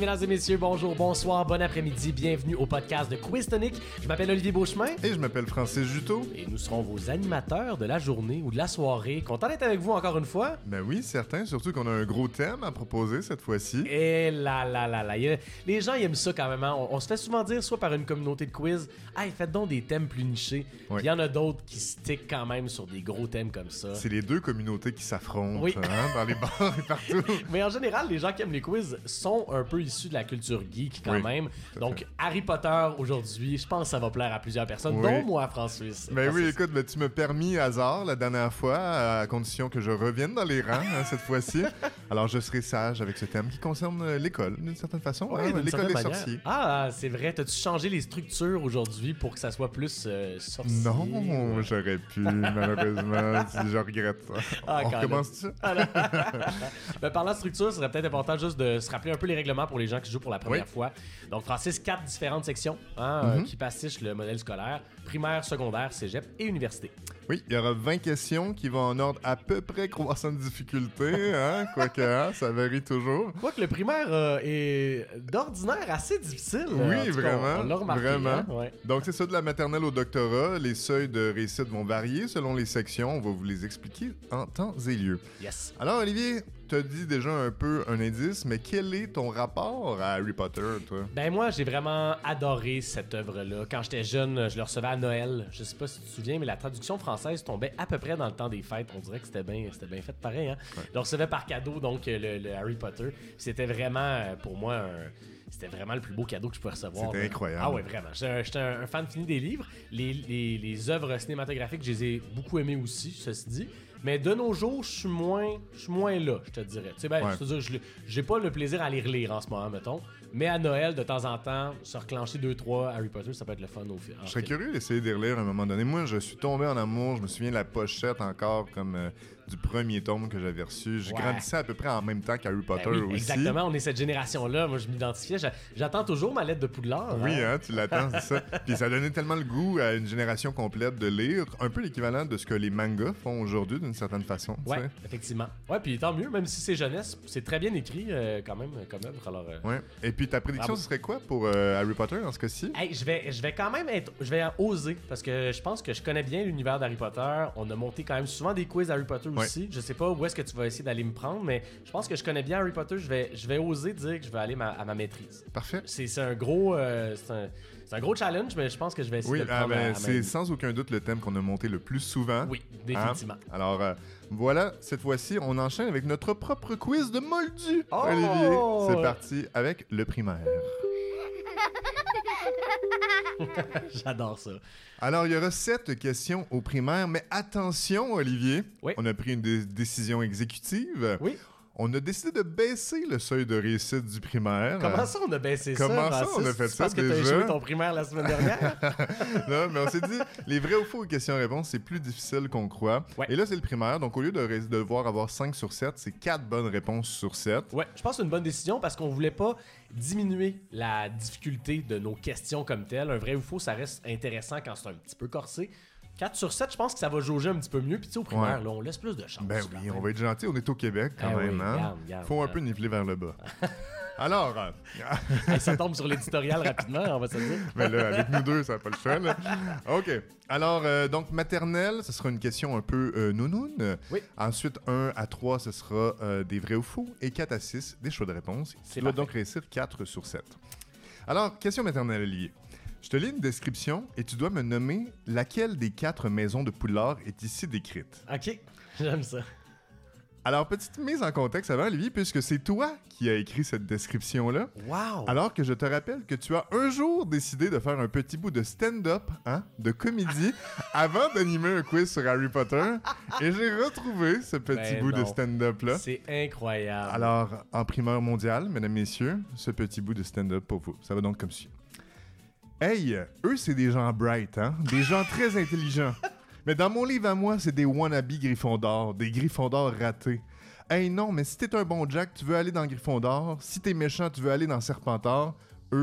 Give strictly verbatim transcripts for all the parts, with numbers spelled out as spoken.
mesdames et messieurs, bonjour, bonsoir, bon après-midi, bienvenue au podcast de Quiz Tonic. Je m'appelle Olivier Beauchemin. Et je m'appelle Francis Juteau. Et nous serons vos animateurs de la journée ou de la soirée. Content d'être avec vous encore une fois. Ben oui, certain, surtout qu'on a un gros thème à proposer cette fois-ci. Et là, là, là, là. A... Les gens ils aiment ça quand même. Hein? On, on se fait souvent dire, soit par une communauté de quiz, « Hey, faites donc des thèmes plus nichés. Oui. » Il y en a d'autres qui stickent quand même sur des gros thèmes comme ça. C'est les deux communautés qui s'affrontent oui. hein, dans les bars et partout. Mais en général, les gens qui aiment les quiz sont un peu issus de la culture geek quand oui, même. Donc, fait. Harry Potter aujourd'hui, je pense que ça va plaire à plusieurs personnes, oui. dont moi, Francis. Ben Francis. Oui, écoute, ben, tu m'as permis hasard la dernière fois, à condition que je revienne dans les rangs hein, cette fois-ci. Alors, je serai sage avec ce thème qui concerne l'école, d'une certaine façon. Oui, hein, d'une l'école des manière. sorciers. Ah, c'est vrai. T'as-tu changé les structures aujourd'hui pour que ça soit plus euh, sorcier? Non, j'aurais pu, malheureusement. Je regrette ça. Ah, On recommence-tu? Ben, parlant de structure, ce serait peut-être important juste de se rappeler un peu les règlements pour les gens qui jouent pour la première oui. fois. Donc, Francis, quatre différentes sections hein, mm-hmm. euh, qui pastichent le modèle scolaire, primaire, secondaire, cégep et université. Oui, il y aura vingt questions qui vont en ordre à peu près croissant de difficulté, hein, quoique hein, ça varie toujours. Quoique le primaire euh, est d'ordinaire assez difficile. Oui, vraiment, cas, on, on l'a remarqué, vraiment. Hein? Ouais. Donc, c'est ça, de la maternelle au doctorat. Les seuils de réussite vont varier selon les sections. On va vous les expliquer en temps et lieu. Yes. Alors, Olivier, tu as dit déjà un peu un indice, mais quel est ton rapport à Harry Potter, toi? Ben moi, j'ai vraiment adoré cette œuvre-là. Quand j'étais jeune, je le recevais à Noël. Je sais pas si tu te souviens, mais la traduction française tombait à peu près dans le temps des fêtes. On dirait que c'était bien c'était bien fait pareil. Hein? Ouais. Je le recevais par cadeau, donc le, le Harry Potter. C'était vraiment, pour moi, un... C'était vraiment le plus beau cadeau que je pouvais recevoir. C'était incroyable. Ah ouais, vraiment. J'étais, j'étais un, un fan fini des livres. Les, les, les œuvres cinématographiques, je les ai beaucoup aimées aussi, ceci dit. Mais de nos jours, je suis moins, je suis moins là, je te dirais. Tu sais, ben, ouais. je te dire, je, j'ai pas le plaisir à les relire en ce moment, mettons. Mais à Noël, de temps en temps, se reclencher deux, trois Harry Potter, ça peut être le fun au film. Je serais curieux d'essayer de les relire à un moment donné. Moi, je suis tombé en amour. Je me souviens de la pochette encore comme euh, du premier tome que j'avais reçu. Je ouais. grandissais à peu près en même temps qu'Harry Potter ben oui, aussi. Exactement, on est cette génération-là. Moi, je m'identifiais. J'attends toujours ma lettre de Poudlard. Oui, hein, tu l'attends, c'est ça. Puis ça donnait tellement le goût à une génération complète de lire. Un peu l'équivalent de ce que les mangas font aujourd'hui, d'une certaine façon. Ouais, t'sais. Effectivement. Ouais, puis tant mieux, même si c'est jeunesse, c'est très bien écrit euh, quand même comme œuvre. Alors, euh... ouais. Et puis ta prédiction, ce serait quoi pour euh, Harry Potter dans ce cas-ci? Hey, je vais, je vais quand même être, je vais oser parce que je pense que je connais bien l'univers d'Harry Potter. On a monté quand même souvent des quiz Harry Potter ouais. aussi. Je sais pas où est-ce que tu vas essayer d'aller me prendre, mais je pense que je connais bien Harry Potter. Je vais, je vais oser dire que je vais aller ma, à ma maîtrise. Parfait. C'est, c'est un gros, euh, c'est un, c'est un gros challenge, mais je pense que je vais essayer oui, de le prendre. Oui, ah, ben, à, à c'est ma... sans aucun doute le thème qu'on a monté le plus souvent. Oui, définitivement. Hein? Alors euh, voilà, cette fois-ci, on enchaîne avec notre propre quiz de Moldu. Oh! Olivier, c'est parti avec le primaire. J'adore ça. Alors, il y aura sept questions au primaire, mais attention, Olivier, oui. on a pris une dé- décision exécutive. Oui. On a décidé de baisser le seuil de réussite du primaire. Comment ça, on a baissé ça? Comment ça, on a fait ça parce que déjà? t'as échoué ton primaire la semaine dernière? Non, mais on s'est dit, les vrais ou faux questions-réponses, c'est plus difficile qu'on croit. Ouais. Et là, c'est le primaire, donc au lieu de ré- devoir avoir cinq sur sept, c'est quatre bonnes réponses sur sept. Ouais, je pense que c'est une bonne décision parce qu'on voulait pas diminuer la difficulté de nos questions comme telles. Un vrai ou faux, ça reste intéressant quand c'est un petit peu corsé. quatre sur sept, je pense que ça va jauger un petit peu mieux. Puis tu sais, au primaire, ouais. là, on laisse plus de chance. Ben oui, on va être gentil. On est au Québec quand ben même. Oui, hein? garde, garde, Faut garde. un peu niveler vers le bas. Alors... Euh... hey, ça tombe sur l'éditorial rapidement, on va se dire. Mais là, avec nous deux, ça n'a pas le choix. Là. OK. Alors, euh, donc, maternelle, ce sera une question un peu euh, nounoun. Oui. Ensuite, un à trois, ce sera euh, des vrais ou faux. Et quatre à six, des choix de réponse. C'est tu dois donc réussir quatre sur sept. Alors, question maternelle liée. Je te lis une description et tu dois me nommer laquelle des quatre maisons de Poudlard est ici décrite. OK, j'aime ça. Alors, petite mise en contexte avant, Olivier, puisque c'est toi qui as écrit cette description-là. Wow! Alors que je te rappelle que tu as un jour décidé de faire un petit bout de stand-up, hein, de comédie, avant d'animer un quiz sur Harry Potter. Et j'ai retrouvé ce petit ben bout non. de stand-up-là. C'est incroyable. Alors, en primeur mondiale, mesdames, messieurs, ce petit bout de stand-up pour vous. Ça va donc comme suit. Hey, eux, c'est des gens bright, hein? Des gens très intelligents. Mais dans mon livre à moi, c'est des wannabe Gryffondor, des Gryffondor ratés. Hey non, mais si t'es un bon Jack, tu veux aller dans Gryffondor. Si t'es méchant, tu veux aller dans Serpentard. Eux,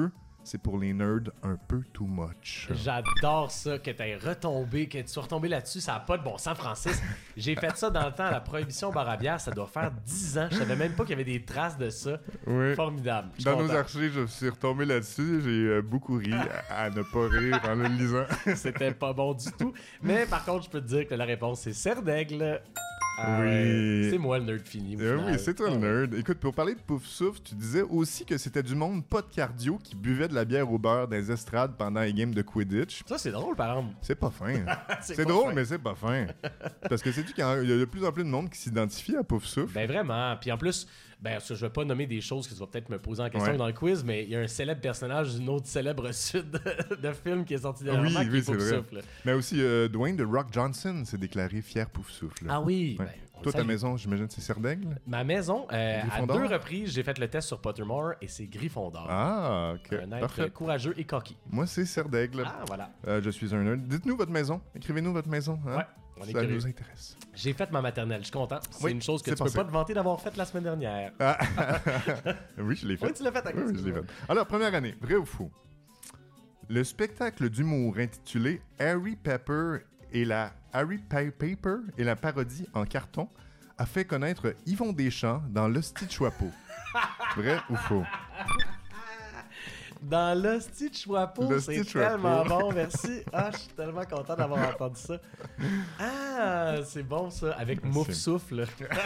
c'est pour les nerds un peu too much. J'adore ça, que t'aies retombé, que tu sois retombé là-dessus, ça n'a pas de bon sens, Francis. J'ai fait ça dans le temps à la prohibition bar à bière, ça doit faire dix ans. Je savais même pas qu'il y avait des traces de ça. Oui. Formidable. Dans content. Nos archives, je suis retombé là-dessus, j'ai euh, beaucoup ri à, à ne pas rire en le lisant. C'était pas bon du tout. Mais par contre, je peux te dire que la réponse, c'est Serre d'Aigle. Ah, oui. Ouais. C'est moi le nerd fini. Euh, oui, c'est toi le nerd. Écoute, pour parler de Pouf Souffle, tu disais aussi que c'était du monde pas de cardio qui buvait de la bière au beurre dans les estrades pendant les games de Quidditch. Ça, c'est drôle, par exemple. C'est pas fin. c'est c'est pas drôle, fin. mais c'est pas fin. Parce que sais-tu qu'il y a de plus en plus de monde qui s'identifie à Pouf Souffle? Ben vraiment. Puis en plus, ben je vais pas nommer des choses que tu vas peut-être me poser en question ouais. dans le quiz, mais il y a un célèbre personnage d'une autre célèbre suite de, de film qui est sorti dernièrement oui, qui oui, est Pouf vrai. Souffle. Mais aussi, euh, Dwayne The Rock Johnson s'est déclaré fier Pouf Souffle. Ah oui. Ouais. Ben, toi, ta maison, j'imagine, c'est Serre d'Aigle? Ma maison, euh, à deux reprises, j'ai fait le test sur Pottermore et c'est Gryffondor. Ah, ok. Un être Parfait. courageux et coquille. Moi, c'est Serre d'Aigle. Ah, voilà. Euh, je suis un nerd. Dites-nous votre maison. Écrivez-nous votre maison. Hein? Ouais. On est Ça curieux. nous intéresse. J'ai fait ma maternelle, je suis content. C'est oui, une chose que tu passé. peux pas te vanter d'avoir faite la semaine dernière. Ah. Oui, je l'ai fait. Oui, tu l'as fait. Oui, je l'ai fait. Alors, première année, vrai ou faux? Le spectacle d'humour intitulé Harry Pepper et la Harry Paper et la parodie en carton a fait connaître Yvon Deschamps dans l'Hostie de Choixpeau. Vrai ou faux? Dans l'hostie de Choixpeau, c'est tellement bon, merci. Ah, je suis tellement content d'avoir entendu ça. Ah, c'est bon ça, avec Mouf Souffle.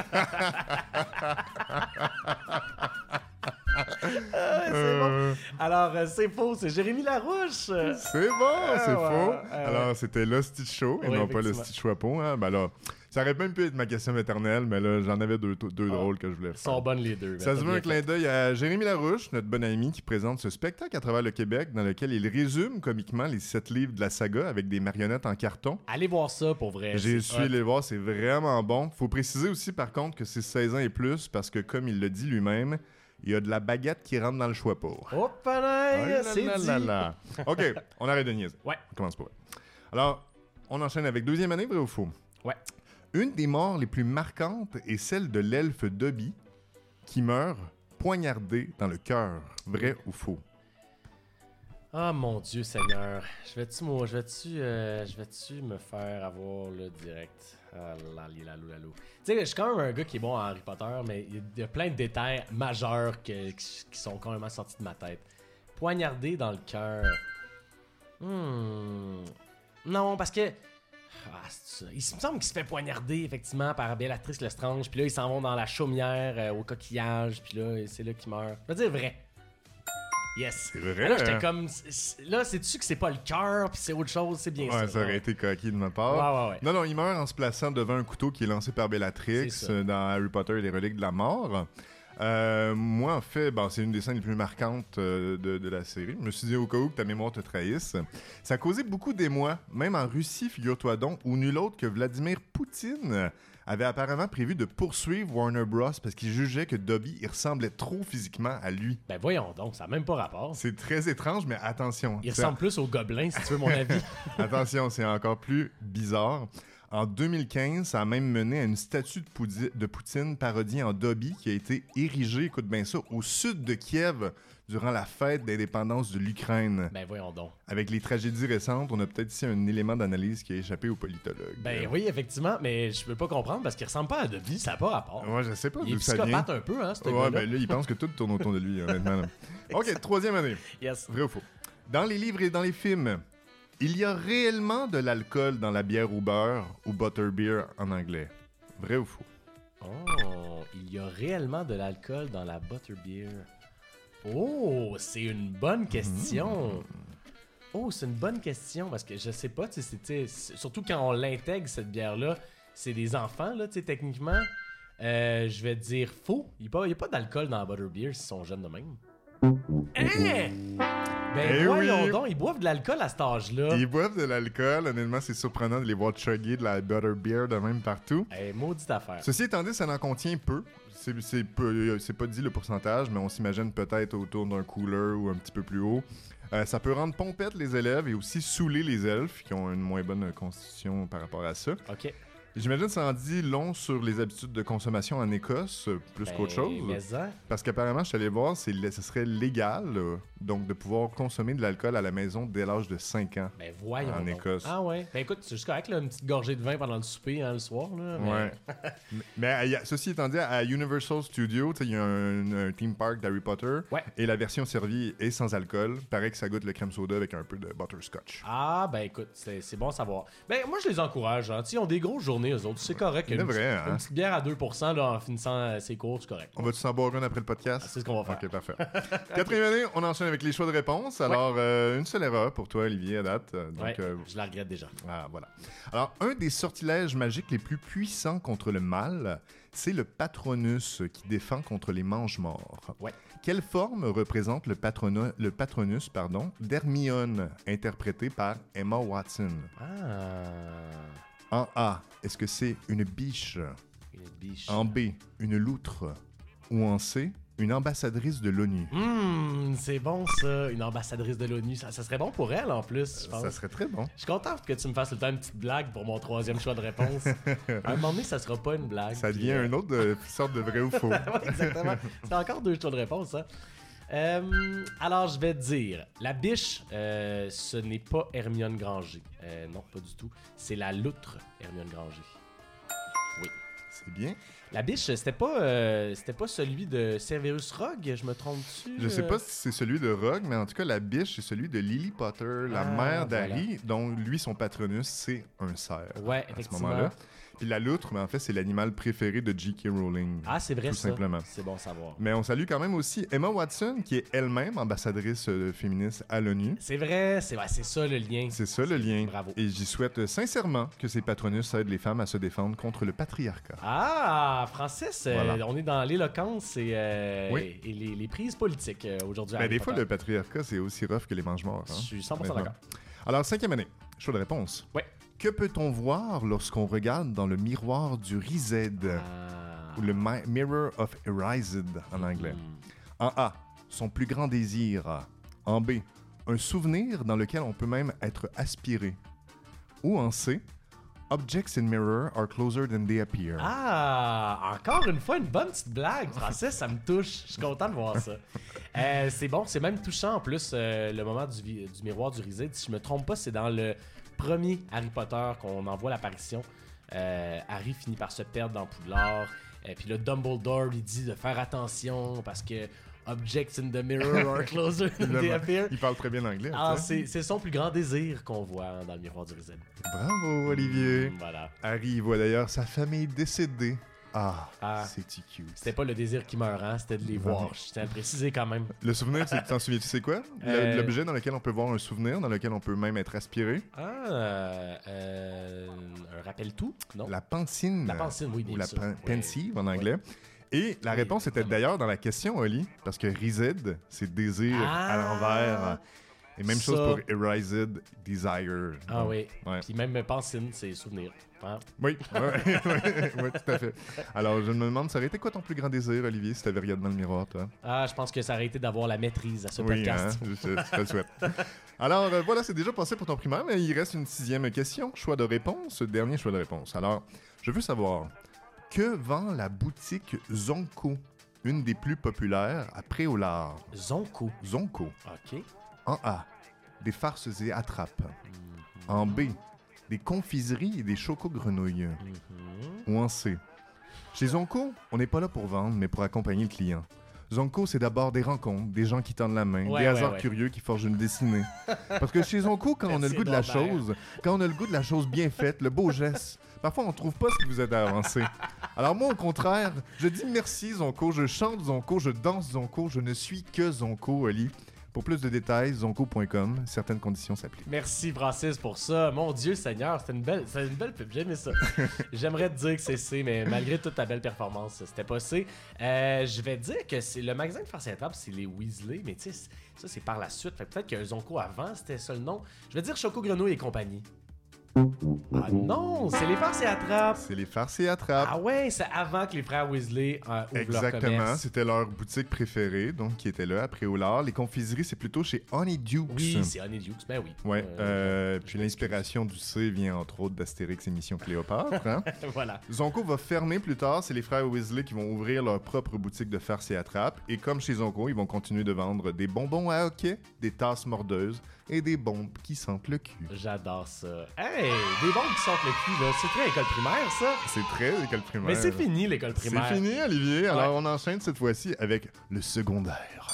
Ah, c'est euh... bon. Alors, euh, c'est faux, c'est Jérémy Larouche. C'est bon, c'est ah, faux. Ouais, euh, alors, c'était l'Hostie de Show et oui, non pas l'Hostie de Choixpeau. Hein? Ben là, ça aurait même pu être ma question maternelle, mais là, j'en avais deux, deux oh, drôles que je voulais faire. Ils sont bonnes les deux. Ça se veut un clin d'œil à Jérémy Larouche, notre bon ami, qui présente ce spectacle à travers le Québec dans lequel il résume comiquement les sept livres de la saga avec des marionnettes en carton. Allez voir ça pour vrai. J'ai su aller le voir, c'est vraiment bon. Faut préciser aussi par contre que c'est seize ans et plus parce que comme il le dit lui-même, il y a de la baguette qui rentre dans le Choixpeau. Hop là, c'est là, dit. là, là. OK, on arrête de niaiser. Ouais. On commence pour vrai. Alors, on enchaîne avec deuxième année, vrai ou faux? Ouais. Une des morts les plus marquantes est celle de l'elfe Dobby qui meurt poignardé dans le cœur. Vrai ou faux? Ah oh, mon Dieu Seigneur, je vais-tu moi, je vais-tu euh, je vais-tu me faire avoir le direct. Ah là là là là. Tu sais, je suis quand même un gars qui est bon en Harry Potter, mais il y a plein de détails majeurs que, qui, qui sont quand même sortis de ma tête. Poignardé dans le cœur. Hmm. Non, parce que ah, c'est ça. Il me semble qu'il se fait poignarder effectivement par Bellatrix Lestrange, puis là ils s'en vont dans la chaumière euh, au coquillage, puis là c'est là qu'il meurt. Je veux dire vrai. Yes. C'est vrai. Là, j'étais comme. Là, c'est-tu que c'est pas le cœur, puis c'est autre chose, c'est bien ouais, ça. Ouais, ça aurait été coquille de ma part. Ouais, ouais, ouais. Non, non, il meurt en se plaçant devant un couteau qui est lancé par Bellatrix euh, dans Harry Potter et les reliques de la mort. Euh, moi, en fait, bon, c'est une des scènes les plus marquantes euh, de, de la série. Je me suis dit au cas où que ta mémoire te trahisse. Ça a causé beaucoup d'émoi, même en Russie, figure-toi donc, où nul autre que Vladimir Poutine avait apparemment prévu de poursuivre Warner Bros. Parce qu'il jugeait que Dobby il ressemblait trop physiquement à lui. Ben voyons donc, ça n'a même pas rapport. C'est très étrange, mais attention. Il ressemble plus au gobelin, si tu veux mon avis. Attention, c'est encore plus bizarre. En deux mille quinze, ça a même mené à une statue de, Poudi- de Poutine parodie en Dobby qui a été érigée, écoute bien ça, au sud de Kiev durant la fête d'indépendance de l'Ukraine. Ben voyons donc. Avec les tragédies récentes, on a peut-être ici un élément d'analyse qui a échappé aux politologues. Ben oui, effectivement, mais je peux pas comprendre parce qu'il ressemble pas à Dobby, ça n'a pas rapport. Ouais, je sais pas il d'où est ça vient. psychopathe un peu, hein, ce Ouais, gars-là. ben là, il pense que tout tourne autour de lui, honnêtement. Là. OK, troisième année. Yes. Vrai ou faux? Dans les livres et dans les films, il y a réellement de l'alcool dans la bière au beurre ou butterbeer en anglais. Vrai ou faux? Oh, il y a réellement de l'alcool dans la butterbeer. Oh, c'est une bonne question. Mmh. Oh, c'est une bonne question parce que je sais pas, tu sais, c'est, c'est, surtout quand on l'intègre cette bière-là, c'est des enfants là, tu sais, techniquement. Euh, je vais dire faux. Il n'y a, a pas d'alcool dans la butterbeer s'ils sont jeunes de même. Hein? Ben eh voyons oui. donc, ils boivent de l'alcool à cet âge-là. Ils boivent de l'alcool. Honnêtement, c'est surprenant de les voir chugger de la butterbeer de même partout. Eh, maudite affaire. Ceci étant dit, ça en contient peu. C'est, c'est, peu, c'est pas dit le pourcentage, mais on s'imagine peut-être autour d'un cooler ou un petit peu plus haut. Euh, ça peut rendre pompette les élèves et aussi saouler les elfes qui ont une moins bonne constitution par rapport à ça. OK. J'imagine que ça en dit long sur les habitudes de consommation en Écosse, plus ben, qu'autre chose. Mais ça. Parce qu'apparemment, je suis allé voir, c'est, ce serait légal là, donc de pouvoir consommer de l'alcool à la maison dès l'âge de cinq ans. Ben voyons En donc. Écosse. Ah ouais. Ben écoute, c'est juste correct, là, une petite gorgée de vin pendant le souper, hein, le soir. Là, mais... Ouais. mais mais, y a- ceci étant dit, à Universal Studios, il y a un, un theme park d'Harry Potter. Ouais. Et la version servie est sans alcool. Paraît que ça goûte le crème soda avec un peu de butterscotch. Ah, ben écoute, c'est, c'est bon à savoir. Ben moi, je les encourage. Hein. Ils ont des grosses journées, eux autres. C'est correct. C'est Une, vrai, petite- hein? une petite bière à deux pour cent là, en finissant euh, ses cours, c'est correct. On va-tu s'en boire une après le podcast? Ah, c'est ce qu'on va faire. Ok, parfait. Quatrième année, on enchaîne avec les choix de réponse. Alors, euh, une seule erreur pour toi, Olivier, à date. Euh, Donc, Ouais, euh, je la regrette déjà. ah, voilà. Alors, un des sortilèges magiques les plus puissants contre le mal, c'est le Patronus qui défend contre les mange-morts. Ouais. Quelle forme représente le, patrono- le Patronus pardon, d'Hermione, interprété par Emma Watson? Ah. En A, est-ce que c'est une biche? Une biche. En B, une loutre? Ou en C, une ambassadrice de l'ONU? Hum, c'est bon ça, une ambassadrice de l'ONU. Ça, ça serait bon pour elle en plus, je pense. Ça serait très bon. Je suis content que tu me fasses le temps une petite blague pour mon troisième choix de réponse. À un moment donné, ça sera pas une blague. Ça puis, devient euh, une autre de- sorte de vrai ou faux. Ouais, exactement. C'est encore deux choix de réponse, hein. Euh, alors, je vais te dire, la biche, euh, ce n'est pas Hermione Granger. Euh, non, pas du tout. C'est la loutre Hermione Granger. Oui. C'est bien. La biche, c'était pas, euh, c'était pas celui de Severus Rogue, je me trompe-tu? Je sais euh? pas si c'est celui de Rogue, mais en tout cas, la biche, c'est celui de Lily Potter, la Ah, mère d'Harry, dont lui, son patronus, c'est un cerf. Ouais, à ce effectivement. moment-là. Puis la loutre, mais en fait, c'est l'animal préféré de J K. Rowling. Ah, c'est vrai tout ça. simplement. C'est bon à savoir. Mais on salue quand même aussi Emma Watson, qui est elle-même ambassadrice euh, féministe à l'ONU. C'est vrai, c'est ouais, c'est ça le lien. C'est ça le lien. Bravo. Et j'y souhaite euh, sincèrement que ces patronus aident les femmes à se défendre contre le patriarcat. Ah, Francis, euh, Voilà. on est dans l'éloquence et, euh, Oui. et les, les prises politiques euh, aujourd'hui. à Ben, Harry des fois, Potter. le patriarcat, c'est aussi rough que les mange-morts. Je Hein? suis cent pour cent Honnêtement. d'accord. Alors, cinquième année. Choix de réponse. Ouais. Que peut-on voir lorsqu'on regarde dans le miroir du Rized, Ah. ou le mi- Mirror of Erised en anglais? Hmm. En A, son plus grand désir. En B, un souvenir dans lequel on peut même être aspiré. Ou en C, objects in mirror are closer than they appear. Ah, encore une fois, une bonne petite blague, Francis, ça me touche. Je suis content de voir ça. Euh, c'est bon, c'est même touchant en plus, euh, le moment du, vi- du miroir du Rizet. Si je me trompe pas, c'est dans le premier Harry Potter qu'on en voit l'apparition. Euh, Harry finit par se perdre dans Poudlard. Et puis le Dumbledore lui dit de faire attention parce que objects in the mirror are closer than they Évidemment. appear. Il parle très bien anglais. Ah, tu sais. c'est c'est son plus grand désir qu'on voit hein, dans le miroir du Rizet. Bravo, Olivier. Mm, voilà. Harry il voit d'ailleurs sa famille décédée. Ah, Ah. c'est-tu cute. C'était pas le désir qui meurt, hein, c'était de les Vraiment. voir. Je tiens à le préciser quand même. Le souvenir, c'est- t'en souviens-tu, c'est quoi? Le- Euh, L'objet dans lequel on peut voir un souvenir, dans lequel on peut même être aspiré? Ah, euh, euh, un rappel-tout? Non? La pancine. La pensine, oui, bien Ou la sûr. pen- Oui. pensive en anglais. Et la Oui, réponse était évidemment. d'ailleurs dans la question, Oli, parce que Rized, c'est désir à Ah! l'envers. Et même chose Ça. pour Erised, desire. Ah Donc, oui. ouais. Puis même pensine, c'est souvenir. Hein? Oui, ouais, ouais, ouais, tout à fait. Alors, je me demande, ça aurait été quoi ton plus grand désir, Olivier, si t'avais regardé dans le miroir, toi? Ah, je pense que ça aurait été d'avoir la maîtrise à ce Oui, podcast. hein, je, je te le souhaite. Alors, euh, voilà, c'est déjà passé pour ton primaire, mais il reste une sixième question. Choix de réponse, dernier choix de réponse. Alors, je veux savoir, que vend la boutique Zonko, une des plus populaires à Préolard? Zonko. Zonko. OK. En A, des farces et attrapes. Mhm. En B, des confiseries et des chocos-grenouilles. Mhm. Ou en C, chez Zonko, on n'est pas là pour vendre, mais pour accompagner le client. Zonko, c'est d'abord des rencontres, des gens qui tendent la main, Ouais, des ouais, hasards ouais. curieux qui forgent une dessinée. Parce que chez Zonko, quand on a le Merci, goût de la Norbert. chose, quand on a le goût de la chose bien faite, le beau geste, parfois on trouve pas ce qui vous aide à avancer. Alors moi, au contraire, je dis merci Zonko, je chante Zonko, je danse Zonko, je ne suis que Zonko, Oli. Pour plus de détails, zonko point com, certaines conditions s'appliquent. Merci Francis pour ça. Mon Dieu Seigneur, c'était une belle, c'était une belle pub. J'aimais ça. J'aimerais te dire que c'est C, mais malgré toute ta belle performance, c'était pas C. Euh, je vais te dire que c'est le magasin de farce et attrape, c'est les Weasley, mais tu sais, ça c'est par la suite. Fait que peut-être que Zonko avant, c'était ça le nom. Je vais dire Choco Grenouille et compagnie. Ah non, c'est les farces et attrapes. C'est les farces et attrapes. Ah ouais, c'est avant que les frères Weasley euh, ouvrent leur Exactement, commerce. c'était leur boutique préférée, donc qui était là après Oulard. Les confiseries, c'est plutôt chez Honeydukes. Oui, c'est Honeydukes, ben oui. Ouais, Euh, euh, puis l'inspiration du C vient entre autres d'Astérix et Mission Cléopâtre. Hein? voilà. Zonko va fermer plus tard, c'est les frères Weasley qui vont ouvrir leur propre boutique de farces et attrapes. Et comme chez Zonko, ils vont continuer de vendre des bonbons à hockey, des tasses mordeuses et des bombes qui sentent le cul. J'adore ça. Hey, des bombes qui sentent le cul, là. C'est très école primaire, ça. C'est très école primaire. Mais c'est fini, l'école primaire. C'est fini, Olivier. Alors, Ouais. on enchaîne cette fois-ci avec le secondaire.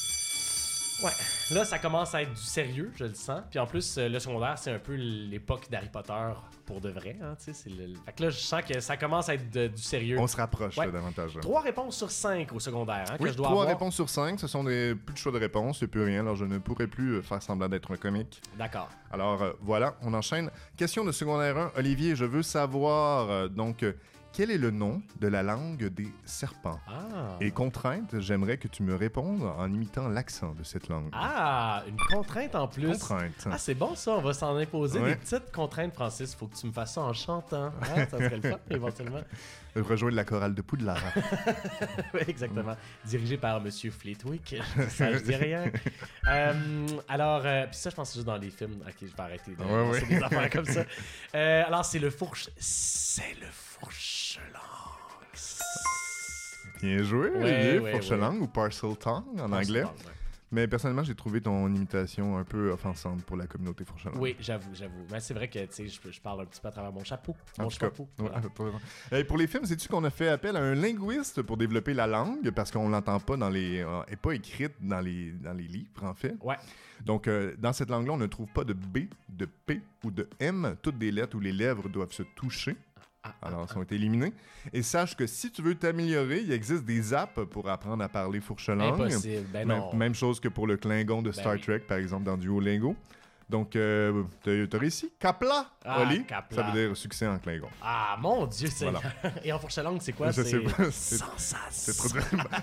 Ouais. Là, ça commence à être du sérieux, je le sens. Puis en plus, euh, le secondaire, c'est un peu l'époque d'Harry Potter pour de vrai. Hein, tu sais, c'est le... Fait que là, je sens que ça commence à être de- du sérieux. On se rapproche Ouais. là, davantage. Là. Trois réponses sur cinq au secondaire hein, que Oui, je dois trois avoir. réponses sur cinq. Ce sont des plus de choix de réponses. Il n'y a plus rien. Alors, je ne pourrai plus euh, faire semblant d'être un comique. D'accord. Alors, euh, voilà, on enchaîne. Question de secondaire un. Olivier, je veux savoir, euh, donc, euh, quel est le nom de la langue des serpents? Ah. Et contrainte, j'aimerais que tu me répondes en imitant l'accent de cette langue. Ah, une contrainte en plus. Contrainte. Ah, c'est bon ça, on va s'en imposer Ouais. des petites contraintes, Francis. Faut que tu me fasses ça en chantant. Ah, ça serait le fun, éventuellement. Rejoindre la chorale de Poudlard. Oui, exactement. Dirigé par Monsieur Fleetwick. Je dis ça, je dis rien. Euh, alors, euh, puis ça, je pense que c'est juste dans les films. Ok, je vais arrêter de Ouais, lancer ouais. des affaires comme ça. Euh, alors, c'est le fourche... C'est le fourche-langue. Bien joué, Ouais, Olivier. ouais, Fourche-langue ou parcel tongue en anglais. Mais personnellement, j'ai trouvé ton imitation un peu offensante pour la communauté fourche-langue. Oui, j'avoue, j'avoue. Mais c'est vrai que, tu sais, je, je parle un petit peu à travers mon chapeau. En Mon tout cas, chapeau. ouais, Voilà. t'as raison. Et pour les films, sais-tu qu'on a fait appel à un linguiste pour développer la langue parce qu'on l'entend pas dans les, euh, est pas écrite dans les dans les livres en fait. Ouais. Donc euh, dans cette langue-là, on ne trouve pas de B, de P ou de M, toutes des lettres où les lèvres doivent se toucher. Ah, Alors, elles ont été éliminées. Et sache que si tu veux t'améliorer, il existe des apps pour apprendre à parler fourche-langue. Impossible. Ben Même, non. même chose que pour le Klingon de Star oui. Trek, par exemple, dans Duolingo. Donc, euh, t'as t'as réussi. Kapla, Ah, Oli, Kapla. ça veut dire succès en Klingon. Ah, mon Dieu, c'est... Voilà. Et en fourche-langue, c'est quoi? Je C'est sais pas, c'est- sensation. C'est trop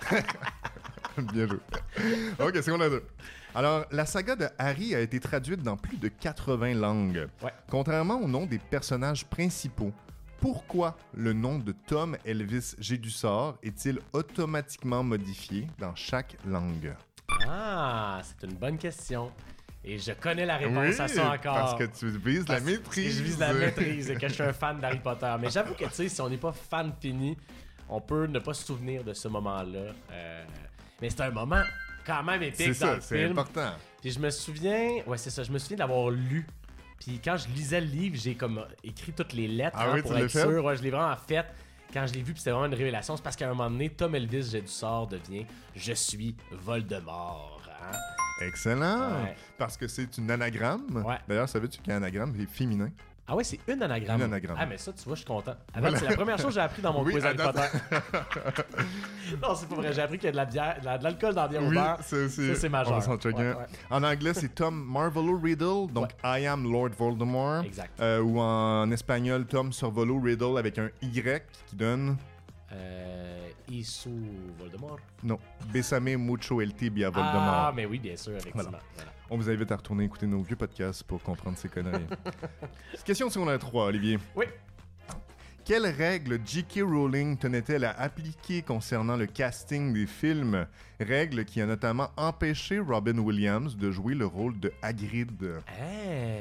Bien joué. OK, secondaire deux. Alors, la saga de Harry a été traduite dans plus de quatre-vingts langues. Ouais. Contrairement au nom des personnages principaux, pourquoi le nom de Tom Elvis Gédusor est-il automatiquement modifié dans chaque langue? Ah, c'est une bonne question. Et je connais la réponse à ça encore. parce que tu vises Parce la que maîtrise. Je vise la maîtrise et que je suis un fan d'Harry Potter. Mais j'avoue que, tu sais, si on n'est pas fan fini, on peut ne pas se souvenir de ce moment-là. Euh, Mais c'est un moment quand même épique C'est dans ça, le c'est film. important. Puis je me souviens... Ouais, c'est ça. Je me souviens d'avoir lu. Puis quand je lisais le livre, j'ai comme écrit toutes les lettres Ah hein, oui, pour tu l'as être fait? sûr. Ouais, je l'ai vraiment fait. Quand je l'ai vu, puis c'était vraiment une révélation. C'est parce qu'à un moment donné, Tom Elvis Gédusor devient « Je suis Voldemort hein? ». Excellent. Ouais. Parce que c'est une anagramme. Ouais. D'ailleurs, savais-tu qu'un anagramme est féminin? Ah ouais, c'est une anagramme. Une anagramme. Ah, mais ça, tu vois, je suis content. Ah, Voilà. C'est la première chose que j'ai appris dans mon Oui, quiz à Harry date. Potter. Non, c'est pas vrai. J'ai appris qu'il y a de la bière, de la- de l'alcool dans la bière au Oui, beurre. c'est Ça, c'est majeur. On va s'en checker Ouais, un. ouais. En anglais, c'est Tom Marvolo Riddle, donc I am Lord Voldemort. Exact. Euh, ou en espagnol, Tom Sorvolo Riddle avec un Y qui donne. Euh, Isu Voldemort. Non, Besame mucho el tibia Voldemort. Ah, mais oui, bien sûr, effectivement. Voilà. Voilà. On vous invite à retourner écouter nos vieux podcasts pour comprendre ces conneries. Question secondaire trois, Olivier. Oui. Quelle règle J K. Rowling tenait-elle à appliquer concernant le casting des films? Règle qui a notamment empêché Robin Williams de jouer le rôle de Hagrid. Hein?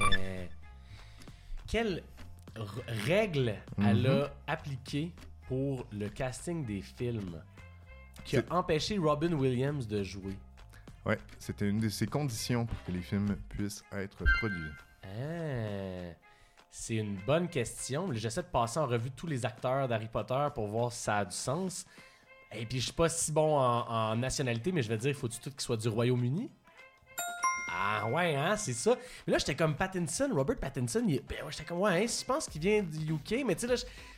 Quelle r- règle Mhm. elle a appliquée pour le casting des films qui a C'est- empêché Robin Williams de jouer? Ouais, c'était une de ses conditions pour que les films puissent être produits. Ah, c'est une bonne question. J'essaie de passer en revue tous les acteurs d'Harry Potter pour voir si ça a du sens. Et puis, je suis pas si bon en, en nationalité, mais je vais dire, faut-tu tout qu'ils soient du Royaume-Uni? Ah ouais, hein, c'est ça. Mais là, j'étais comme Pattinson, Robert Pattinson. Il... Ben, ouais, j'étais comme, ouais, hein, je pense qu'il vient du U K, mais tu sais, là, je...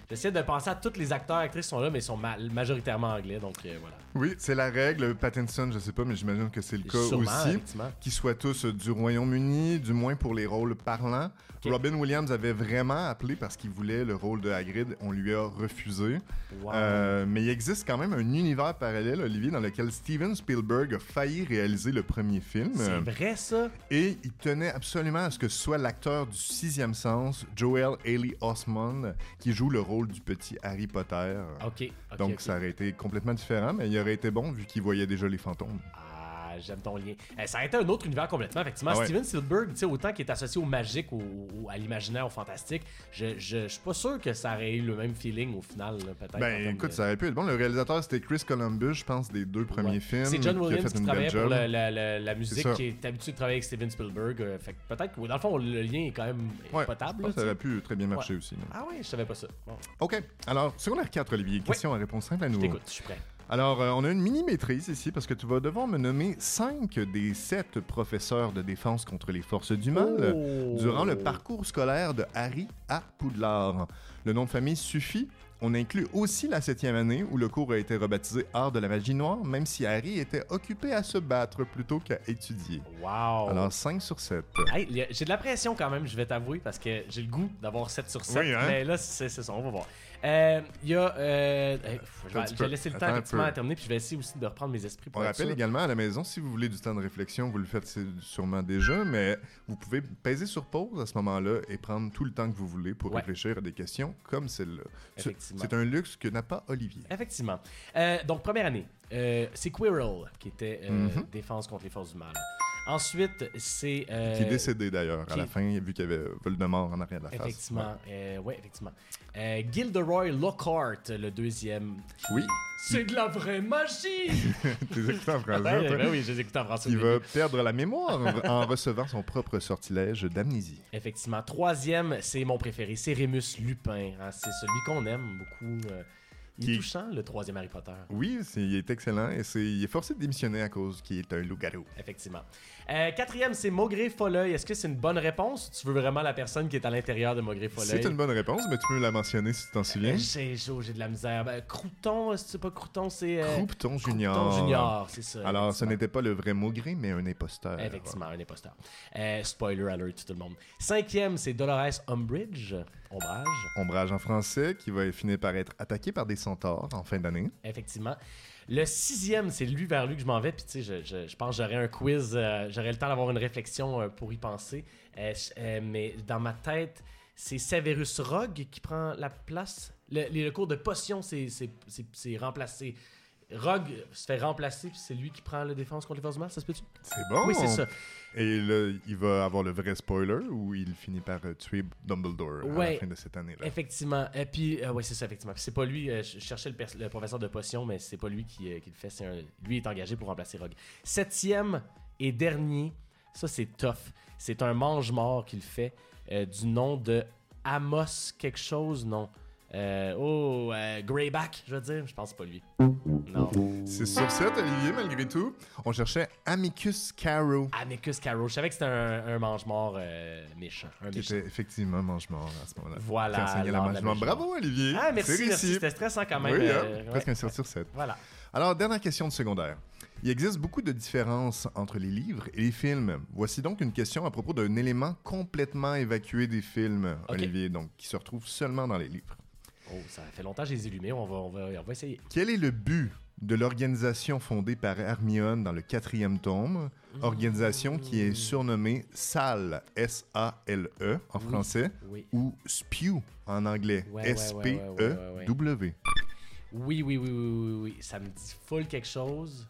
J'essaie de penser à tous les acteurs et actrices qui sont là, mais ils sont ma- majoritairement anglais, donc euh, voilà. Oui, c'est la règle. Pattinson, je sais pas, mais j'imagine que c'est le cas Sûrement, aussi. effectivement. Qu'ils soient tous euh, du Royaume-Uni, du moins pour les rôles parlants. Okay. Robin Williams avait vraiment appelé parce qu'il voulait le rôle de Hagrid. On lui a refusé. Wow. Euh, mais il existe quand même un univers parallèle, Olivier, dans lequel Steven Spielberg a failli réaliser le premier film. C'est vrai, ça? Et il tenait absolument à ce que ce soit l'acteur du Sixième Sens, Joel Haley Osment, qui joue le rôle du petit Harry Potter. OK. okay Donc okay. ça aurait été complètement différent, mais il aurait été bon vu qu'il voyait déjà les fantômes. Ah, j'aime ton lien. Euh, ça aurait été un autre univers complètement, effectivement. Ah ouais. Steven Spielberg, tu sais, autant qu'il est associé au magique, au, au- à l'imaginaire, au fantastique, je, je, je suis pas sûr que ça aurait eu le même feeling au final, là, peut-être. en Ben termes écoute, de- ça aurait pu être bon. Le réalisateur, c'était Chris Columbus, je pense, des deux premiers Ouais. films. C'est John qui a Williams fait qui une belle travaillait pour job. le- la, la- la musique, ça. qui est habitué de travailler avec Steven Spielberg. euh, fait que peut-être que, dans le fond, le lien est quand même Ouais, potable. je là, pense que ça tu aurait sais. pu très bien marcher aussi. là. Ah oui, je savais pas ça. Bon, OK. Alors, secondaire quatre, Olivier. Question à réponse simple à je nouveau. t'écoute, je suis prêt. Alors, euh, on a une mini-maîtrise ici parce que tu vas devoir me nommer cinq des sept professeurs de défense contre les forces du mal Oh. durant le parcours scolaire de Harry à Poudlard. Le nom de famille suffit. On inclut aussi la septième année où le cours a été rebaptisé Art de la magie noire, même si Harry était occupé à se battre plutôt qu'à étudier. Wow. Alors, cinq sur sept. Hey, y a- j'ai de la pression quand même, je vais t'avouer, parce que j'ai le goût d'avoir sept sur sept. Oui, hein? Mais là, c'est c'est ça, on va voir. Euh, Il y a. Euh, hey, pff, je vais, Un petit je vais peu. laisser le Attends temps un effectivement peu. à terminer, puis je vais essayer aussi de reprendre mes esprits On pour être rappelle sûr. également à la maison, si vous voulez du temps de réflexion, vous le faites c'est sûrement déjà, mais vous pouvez peser sur pause à ce moment-là et prendre tout le temps que vous voulez pour Ouais. réfléchir à des questions comme celle-là. C'est Effectivement. c'est un luxe que n'a pas Olivier. Effectivement. Euh, donc, première année, euh, c'est Quirrell qui était euh, Mhm. défense contre les forces du mal. Ensuite, c'est. euh, Qui est décédé d'ailleurs à qui- la fin, vu qu'il y avait Voldemort en arrière de la face. Effectivement. Euh, ouais, effectivement. Euh, Gilderoy Lockhart, le deuxième. Oui, C'est de la vraie magie! tes écouteurs en français. Ouais, toi. ben oui, je les écoute en français. au Qui début. va perdre la mémoire en- en recevant son propre sortilège d'amnésie. Effectivement. Troisième, c'est mon préféré, c'est Rémus Lupin. hein. C'est celui qu'on aime beaucoup. euh, Il Qui- est touchant, le troisième Harry Potter. Oui, c'est- il est excellent et c'est, il est forcé de démissionner à cause qu'il est un loup-garou. Effectivement. Euh, quatrième, c'est Maugrey Folleuil. Est-ce que c'est une bonne réponse ou tu veux vraiment la personne qui est à l'intérieur de Maugrey Folleuil? C'est une bonne réponse, mais tu peux la mentionner si tu t'en souviens. Euh, J'ai chaud, j'ai de la misère. Ben, Crouton, c'est pas Crouton, c'est. Euh... Croupeton Junior. Crouton Junior, c'est ça. Alors, ce effectivement. n'était pas le vrai Maugrey, mais un imposteur. Effectivement, un imposteur. Euh, spoiler alert, tout le monde. Cinquième, c'est Dolores Umbridge. Ombrage. Ombrage en français, qui va finir par être attaqué par des centaures en fin d'année. Effectivement. Le sixième, c'est lui vers lui que je m'en vais. Puis, tu sais, je, je, je pense que j'aurais un quiz, euh, j'aurais le temps d'avoir une réflexion euh, pour y penser. Euh, je- euh, mais dans ma tête, c'est Severus Rogue qui prend la place. Le, les- le cours de potion, c'est, c'est, c'est, c'est remplacé. Rogue se fait remplacer, puis c'est lui qui prend la défense contre les forces du mal, ça se peut-tu? C'est bon! Oui, c'est ça. Et là, il va avoir le vrai spoiler où il finit par euh, tuer Dumbledore à Ouais. la fin de cette année-là. Effectivement. Et puis, euh, oui, c'est ça, effectivement. Puis c'est pas lui, euh, je cherchais le, pers- le professeur de potion, mais c'est pas lui qui, euh, qui le fait. C'est un- lui est engagé pour remplacer Rogue. Septième et dernier, ça c'est tough. C'est un mange-mort qui le fait, euh, du nom de Amos quelque chose, non. Euh, oh, euh, Greyback, je veux dire. Je pense que c'est pas lui. Non. C'est sur sept, Olivier, malgré tout. On cherchait Amicus Caro, Amicus Carroll. Je savais que c'était un, un mange-mort euh, méchant. Un qui méchant. était effectivement mange-mort à ce moment-là. Voilà, Qui enseignait la l'art de la mange-mort. magie. Bravo, Olivier! Ah, merci, C'est merci. réussi. C'était stressant quand même. Oui, hein? euh, ouais. Presque un sept sur sept. Voilà. Alors, dernière question de secondaire. Il existe beaucoup de différences entre les livres et les films. Voici donc une question à propos d'un élément complètement évacué des films, Ok. Olivier, donc qui se retrouve seulement dans les livres. Oh, ça fait longtemps que je les ai allumés. On va, on va, on va essayer. Quel est le but de l'organisation fondée par Hermione dans le quatrième tome, organisation qui est surnommée S A L E, S A L E en Oui. français, Oui. ou SPEW en anglais, Ouais, ouais, S ouais, P ouais, ouais, ouais, ouais. E W. Oui, oui, oui, oui, oui, oui. Ça me dit full quelque chose.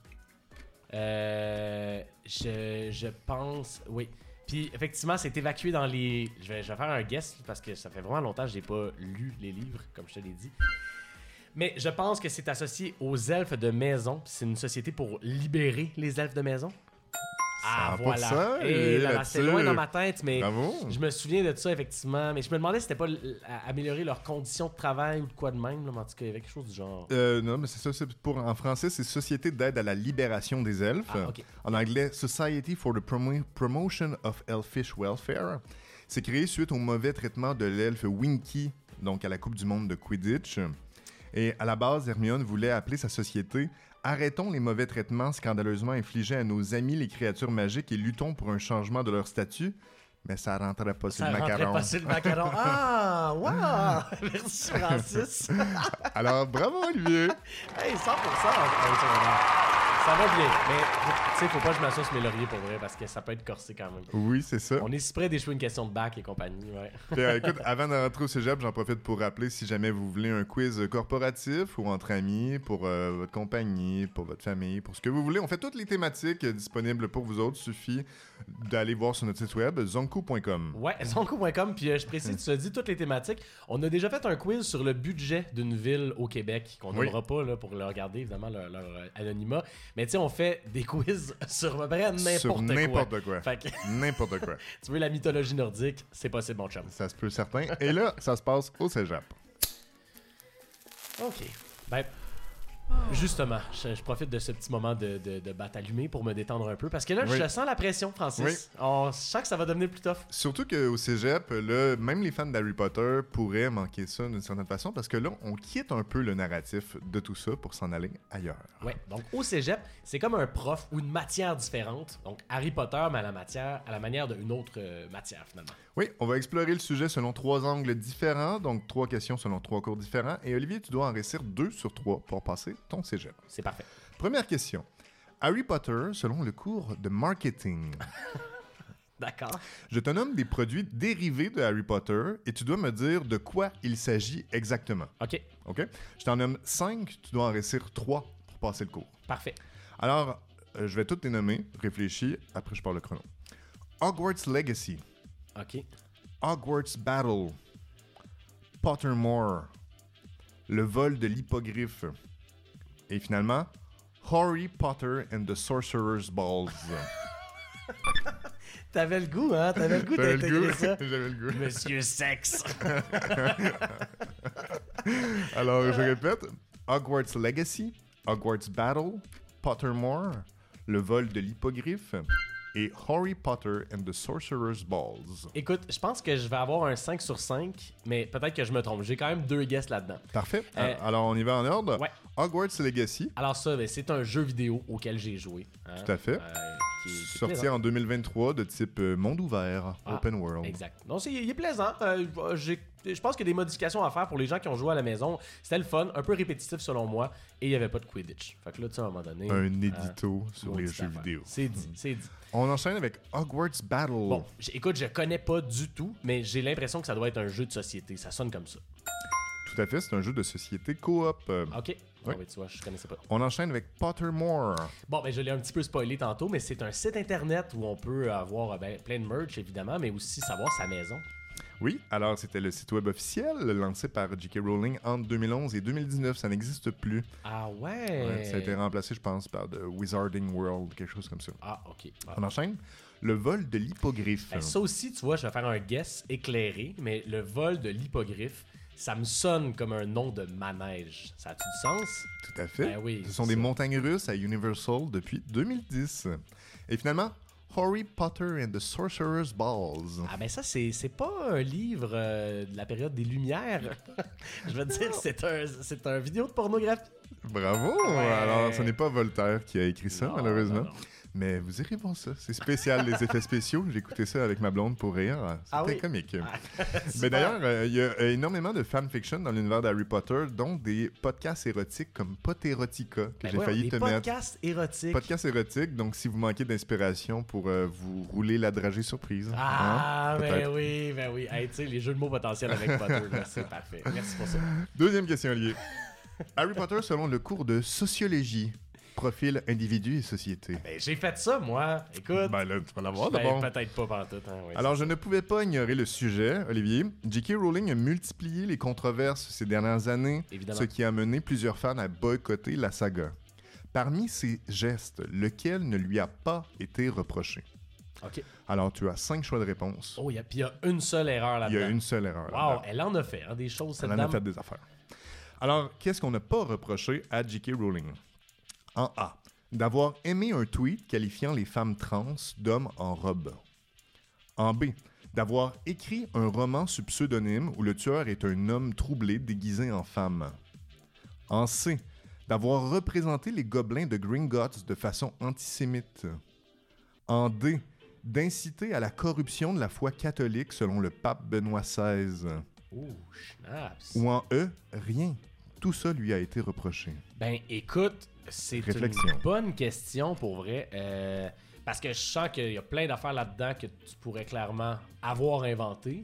Euh, je, je pense, oui. Puis effectivement, c'est évacué dans les. Je vais, je vais faire un guess parce que ça fait vraiment longtemps que j'ai pas lu les livres, comme je te l'ai dit. Mais je pense que c'est associé aux elfes de maison. Puis c'est une société pour libérer les elfes de maison. Ah, cent pour cent, voilà. et Et là, là, c'est là-dessus. loin dans ma tête, mais Bravo! je me souviens de ça, effectivement. Mais je me demandais si c'était pas l- à- améliorer leurs conditions de travail ou de quoi de même. Là, mais en tout cas, il y avait quelque chose du genre. Euh, non, mais c'est ça. c'est Pour, en français, c'est Société d'aide à la libération des elfes. Ah, ok. En anglais, Society for the Promo- Promotion of Elfish Welfare. C'est créé suite au mauvais traitement de l'elfe Winky donc à la Coupe du monde de Quidditch. Et à la base, Hermione voulait appeler sa société « Arrêtons les mauvais traitements scandaleusement infligés à nos amis les créatures magiques et luttons pour un changement de leur statut ». Mais ça rentrait pas sur Ça le macaron. rentrait pas sur le macaron. Ah, wow! Merci, Francis. Alors, bravo, Olivier. Hey, cent pour cent. Ça va bien. Mais, tu sais, faut pas que je m'assoie sur mes lauriers pour vrai parce que ça peut être corsé quand même. Oui, c'est ça. On est si près d'échouer une question de bac et compagnie, ouais. Puis, euh, écoute, avant de rentrer au cégep, j'en profite pour rappeler si jamais vous voulez un quiz corporatif ou entre amis, pour euh, votre compagnie, pour votre famille, pour ce que vous voulez. On fait toutes les thématiques euh, disponibles pour vous autres. Il suffit d'aller voir sur notre site web, zonko point com. Ouais, zonko point com. Puis euh, je précise, tu as dit toutes les thématiques. On a déjà fait un quiz sur le budget d'une ville au Québec, qu'on Oui. n'aura pas là, pour le regarder, évidemment, leur, leur euh, anonymat. Mais tu sais, on fait des quiz sur à peu près n'importe Sur quoi. n'importe quoi. Fait que, N'importe quoi. tu veux la mythologie nordique, c'est possible, mon chum. Ça se peut certain. Et là, ça se passe au cégep. OK. Ben, justement, je, je profite de ce petit moment de, de, de batte allumée pour me détendre un peu. Parce que là, Oui. je sens la pression, Francis. Oui. On sent que ça va devenir plus tough. Surtout qu'au cégep, là, même les fans d'Harry Potter pourraient manquer ça d'une certaine façon parce que là, on quitte un peu le narratif de tout ça pour s'en aller ailleurs. Ouais. Donc, au cégep, c'est comme un prof ou une matière différente. Donc, Harry Potter, mais à la, matière, à la manière d'une autre euh, matière, finalement. Oui, on va explorer le sujet selon trois angles différents, donc trois questions selon trois cours différents. Et Olivier, tu dois en réussir deux sur trois pour passer ton cégep. C'est parfait. Première question. Harry Potter selon le cours de marketing. D'accord. Je te nomme des produits dérivés de Harry Potter et tu dois me dire de quoi il s'agit exactement. OK. OK? Je t'en nomme cinq, tu dois en réussir trois pour passer le cours. Parfait. Alors, euh, je vais toutes les nommer, réfléchis, après je parle le chrono. Hogwarts Legacy, OK. Hogwarts Battle, Pottermore, le vol de l'hippogriffe et finalement, Harry Potter and the Sorcerer's Balls. T'avais le goût, hein? T'avais le goût J'avais le d'intégrer goût. ça. J'avais le goût. Monsieur Sexe. Alors, je répète, Hogwarts Legacy, Hogwarts Battle, Pottermore, le vol de l'hippogriffe et Harry Potter and the Sorcerer's Balls. Écoute, je pense que je vais avoir un cinq sur cinq, mais peut-être que je me trompe. J'ai quand même deux guesses là-dedans. Parfait. Euh, Alors, on y va en ordre. Ouais. Hogwarts Legacy, Alors ça, ben, c'est un jeu vidéo auquel j'ai joué. hein, Tout à fait. euh, qui est- qui est sorti plaisant. en deux mille vingt-trois de type euh, monde ouvert, Ah, open world. Exact. Non, c'est, il est plaisant. Euh, j'ai- je pense qu'il y a des modifications à faire pour les gens qui ont joué à la maison. C'était le fun, un peu répétitif selon moi, et il n'y avait pas de Quidditch. Fait que là, tu sais, à un moment donné... Un euh, édito sur les maudite jeux affaire. vidéo. C'est dit, c'est dit. On enchaîne avec Hogwarts Battle. Bon, j'- écoute, je connais pas du tout, mais j'ai l'impression que ça doit être un jeu de société. Ça sonne comme ça. Tout à fait, c'est un jeu de société coop. Euh, OK. Ouais. Ah oui, tu vois, je connaissais pas. On enchaîne avec Pottermore. Bon, ben je l'ai un petit peu spoilé tantôt, mais c'est un site internet où on peut avoir euh, ben, plein de merch, évidemment, mais aussi savoir sa maison. Oui, alors c'était le site web officiel lancé par J K Rowling entre deux mille onze et deux mille dix-neuf. Ça n'existe plus. Ah ouais? Ouais, ça a été remplacé, je pense, par The Wizarding World, quelque chose comme ça. Ah, OK. Ah. On enchaîne. Le vol de l'hippogriffe. Ben, ça aussi, tu vois, je vais faire un guess éclairé, mais le vol de l'hippogriffe, ça me sonne comme un nom de manège. Ça a-tu du sens? Tout à fait. Ben oui, Ce sont c'est des ça. montagnes russes à Universal depuis deux mille dix. Et finalement, Harry Potter and the Sorcerer's Balls. Ah ben ça, c'est, c'est pas un livre euh, de la période des Lumières. Je veux dire, c'est un, c'est un vidéo de pornographie. Bravo! Ouais. Alors, ce n'est pas Voltaire qui a écrit ça, Non, malheureusement. non, non. Mais vous irez voir ça. C'est spécial, les effets spéciaux. J'ai écouté ça avec ma blonde pour rire. C'était Ah oui? comique. Ah, Mais super. d'ailleurs, euh, il y a euh, énormément de fanfiction dans l'univers d'Harry Potter, dont des podcasts érotiques comme Poterotica, que Ben j'ai ouais, failli des te mettre. podcasts érotiques. Podcast érotique, donc si vous manquez d'inspiration pour euh, vous rouler la dragée surprise. Ah, hein, ben peut-être. oui, ben oui. Hey, tu sais, les jeux de mots potentiels avec Potter, là, c'est parfait. Merci pour ça. Deuxième question, Olivier. Harry Potter selon le cours de sociologie. Profil, individu et société. Ben, j'ai fait ça, moi. Écoute. Ben là, tu vas l'avoir ben, d'abord. peut-être pas pantoute. Hein, oui, Alors, je ne pouvais pas ignorer le sujet, Olivier. J K Rowling a multiplié les controverses ces dernières années, Évidemment. ce qui a mené plusieurs fans à boycotter la saga. Parmi ces gestes, lequel ne lui a pas été reproché? OK. Alors, tu as cinq choix de réponse. Oh, y a- puis il y a une seule erreur Il là-dedans. y a une seule erreur. Wow, là-dedans. elle en a fait, hein, des choses, cette Elle en a dame. fait des affaires. Alors, qu'est-ce qu'on n'a pas reproché à J K Rowling? En A, d'avoir aimé un tweet qualifiant les femmes trans d'hommes en robe. En B, D'avoir écrit un roman sous pseudonyme où le tueur est un homme troublé déguisé en femme. En C. D'avoir représenté les gobelins de Gringotts de façon antisémite. En D. D'inciter à la corruption de la foi catholique selon le pape Benoît seize. Ouh, schnapps. Ou en E. Rien. Tout ça lui a été reproché. Ben, écoute, c'est Réflexion. une bonne question pour vrai. Euh, parce que je sens qu'il y a plein d'affaires là-dedans que tu pourrais clairement avoir inventé.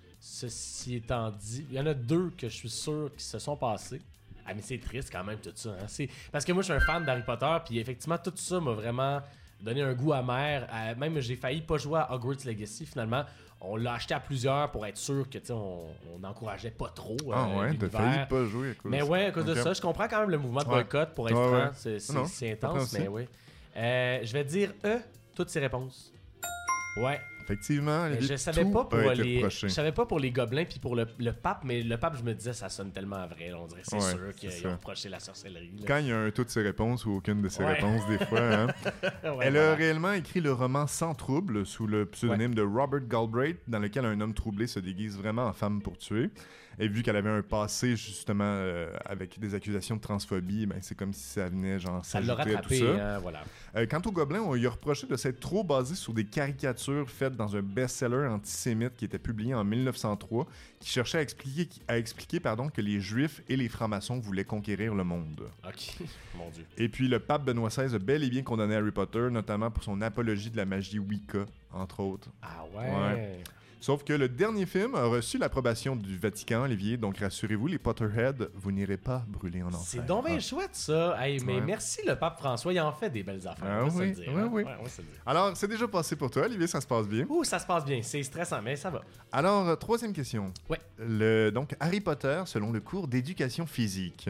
Ceci étant dit, il y en a deux que je suis sûr qui se sont passés. Ah, mais c'est triste quand même tout ça. Hein? C'est... Parce que moi, je suis un fan d'Harry Potter, puis effectivement, tout ça m'a vraiment donné un goût amer. Euh, même, j'ai failli pas jouer à Hogwarts Legacy, finalement. On l'a acheté à plusieurs pour être sûr que, tu sais, on n'encourageait pas trop. Ah euh, ouais, t'as failli pas jouer à cause Mais de ça. ouais, à cause Ok. de ça, je comprends quand même le mouvement de Ouais. boycott, pour être Ouais, franc. ouais. C'est, c'est, Non, c'est comprends intense, aussi. mais oui. Euh, je vais dire E, toutes ces réponses. Ouais. Effectivement, Mais Olivier, je savais tout pas pour a été les reproché. je savais pas pour les gobelins puis pour le, le pape, mais le pape, je me disais ça sonne tellement vrai, là, on dirait c'est Ouais, sûr c'est qu'ils ça. ont reproché la sorcellerie. Là. Quand il y a un toutes ses réponses ou aucune de ses Ouais. réponses, des fois, hein. Ouais, Elle voilà. a réellement écrit le roman Sans trouble sous le pseudonyme de Robert Galbraith, dans lequel un homme troublé se déguise vraiment en femme pour tuer. Et vu qu'elle avait un passé justement euh, avec des accusations de transphobie, ben, c'est comme si ça venait genre Ça l'a s'ajouter à tout rattrapé, ça. hein, voilà. Euh, quant aux Gobelins, on lui a reproché de s'être trop basé sur des caricatures faites dans un best-seller antisémite qui était publié en mille neuf cent trois, qui cherchait à expliquer, à expliquer pardon, que les Juifs et les francs-maçons voulaient conquérir le monde. OK. Mon Dieu. Et puis le pape Benoît seize a bel et bien condamné Harry Potter, notamment pour son apologie de la magie Wicca, entre autres. Ah ouais. Ouais. Sauf que le dernier film a reçu l'approbation du Vatican, Olivier, donc rassurez-vous, les Potterheads, vous n'irez pas brûler en enfer. C'est donc bien chouette ça. Hey, mais Ouais. merci le pape François, il en fait des belles affaires. Ah on va se oui, le dire, oui, hein. oui. Ouais, on va se le dire. Alors, c'est déjà passé pour toi, Olivier, ça se passe bien. Ouh, ça se passe bien, c'est stressant, mais ça va. Alors, euh, troisième question. Ouais. Le, donc, Harry Potter selon le cours d'éducation physique.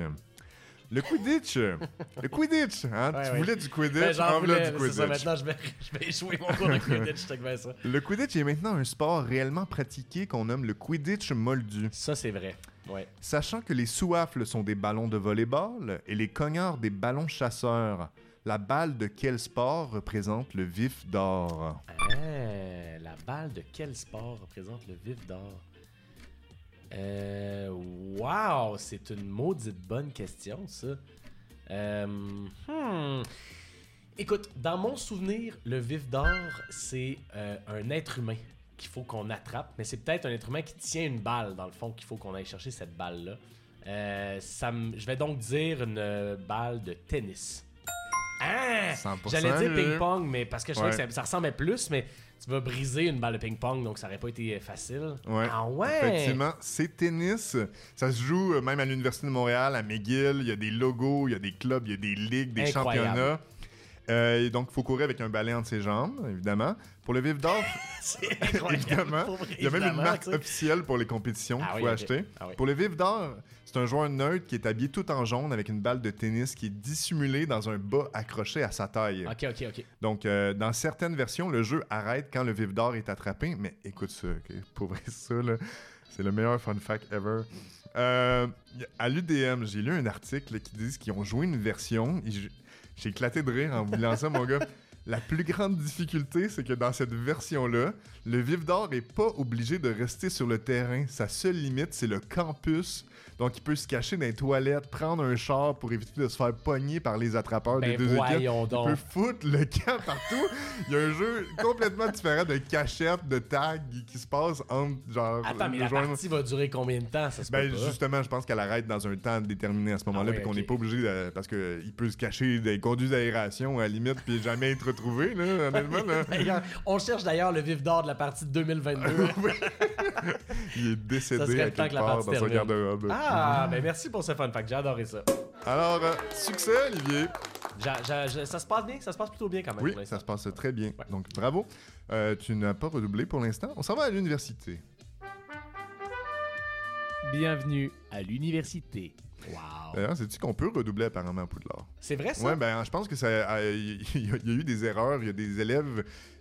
Le Quidditch. Le Quidditch. Hein? Ouais, tu ouais. voulais du Quidditch, Ben, j'en en voulais, voilà du c'est ça, Quidditch. maintenant je vais, je vais échouer mon cours de Quidditch, je te bien ça. Le Quidditch est maintenant un sport réellement pratiqué qu'on nomme le Quidditch moldu. Ça, c'est vrai. Ouais. Sachant que les souafles sont des ballons de volleyball et les cognards des ballons chasseurs, la balle de quel sport représente le vif d'or? Ah, la balle de quel sport représente le vif d'or? Euh, wow, c'est une maudite bonne question, ça. Euh, hmm. Écoute, dans mon souvenir, le vif d'or, c'est euh, un être humain qu'il faut qu'on attrape, mais c'est peut-être un être humain qui tient une balle, dans le fond, qu'il faut qu'on aille chercher cette balle-là. Euh, ça me- je vais donc dire une euh, balle de tennis. Ah! cent pour cent, J'allais dire lui. ping-pong, mais parce que je Ouais. trouvais que ça, ça ressemblait plus, mais tu vas briser une balle de ping-pong, donc ça aurait pas été facile. Ouais. Ah ouais? Effectivement, c'est tennis. Ça se joue euh, même à l'Université de Montréal, à McGill. Il y a des logos, il y a des clubs, il y a des ligues, des Incroyable. championnats. Euh, et donc, il faut courir avec un balai entre ses jambes, évidemment. Pour le vif d'or, C'est incroyable. évidemment, Pour vrai, il y a même une évidemment, marque tu sais. officielle pour les compétitions Ah qu'il oui, faut ok. acheter. Ah oui. Pour le vif d'or, c'est un joueur neutre qui est habillé tout en jaune avec une balle de tennis qui est dissimulée dans un bas accroché à sa taille. Ok, ok, ok. Donc, euh, dans certaines versions, le jeu arrête quand le vif d'or est attrapé. Mais écoute ça, ok? Pour vrai, ça, là, c'est le meilleur fun fact ever. Euh, y- à l'U D M, j'ai lu un article là, qui dit qu'ils ont joué une version. et j- J'ai éclaté de rire en vous disant ça, mon gars. La plus grande difficulté, c'est que dans cette version-là, le vif d'or est pas obligé de rester sur le terrain. Sa seule limite, c'est le campus. Donc, il peut se cacher dans les toilettes, prendre un char pour éviter de se faire pogner par les attrapeurs Ben des deux équipes. voyons Il donc. peut foutre le camp partout. Il y a un jeu complètement différent de cachette, de tag qui se passe entre genre. Attends, mais le la joueur- partie va durer combien de temps? Ça se Ben peut pas. justement, je pense qu'elle arrête dans un temps déterminé à ce moment-là, Ah ouais, puis qu'on ok. n'est pas obligé de, parce que il peut se cacher des conduits d'aération à la limite, puis jamais être retrouvé là, honnêtement là. D'ailleurs, on cherche d'ailleurs le vif d'or de la partie de deux mille vingt-deux. Il est Ça décédé serait à le temps quelque que la part partie dans son termine. garde-robe. Ah, ben merci pour ce fun fact, j'ai adoré ça. Alors, euh, succès Olivier. J'a- j'a- j'a- ça se passe bien, ça se passe plutôt bien quand même Oui, pour l'instant. ça se passe très bien. Ouais. Donc bravo. Euh, tu n'as pas redoublé pour l'instant. On s'en va à l'université. Bienvenue à l'université. Wow. D'ailleurs, sais-tu qu'on peut redoubler apparemment à Poudlard? C'est vrai ça? Ouais, ben je pense que ça, euh, il y, a- il y a eu des erreurs. Il y a des élèves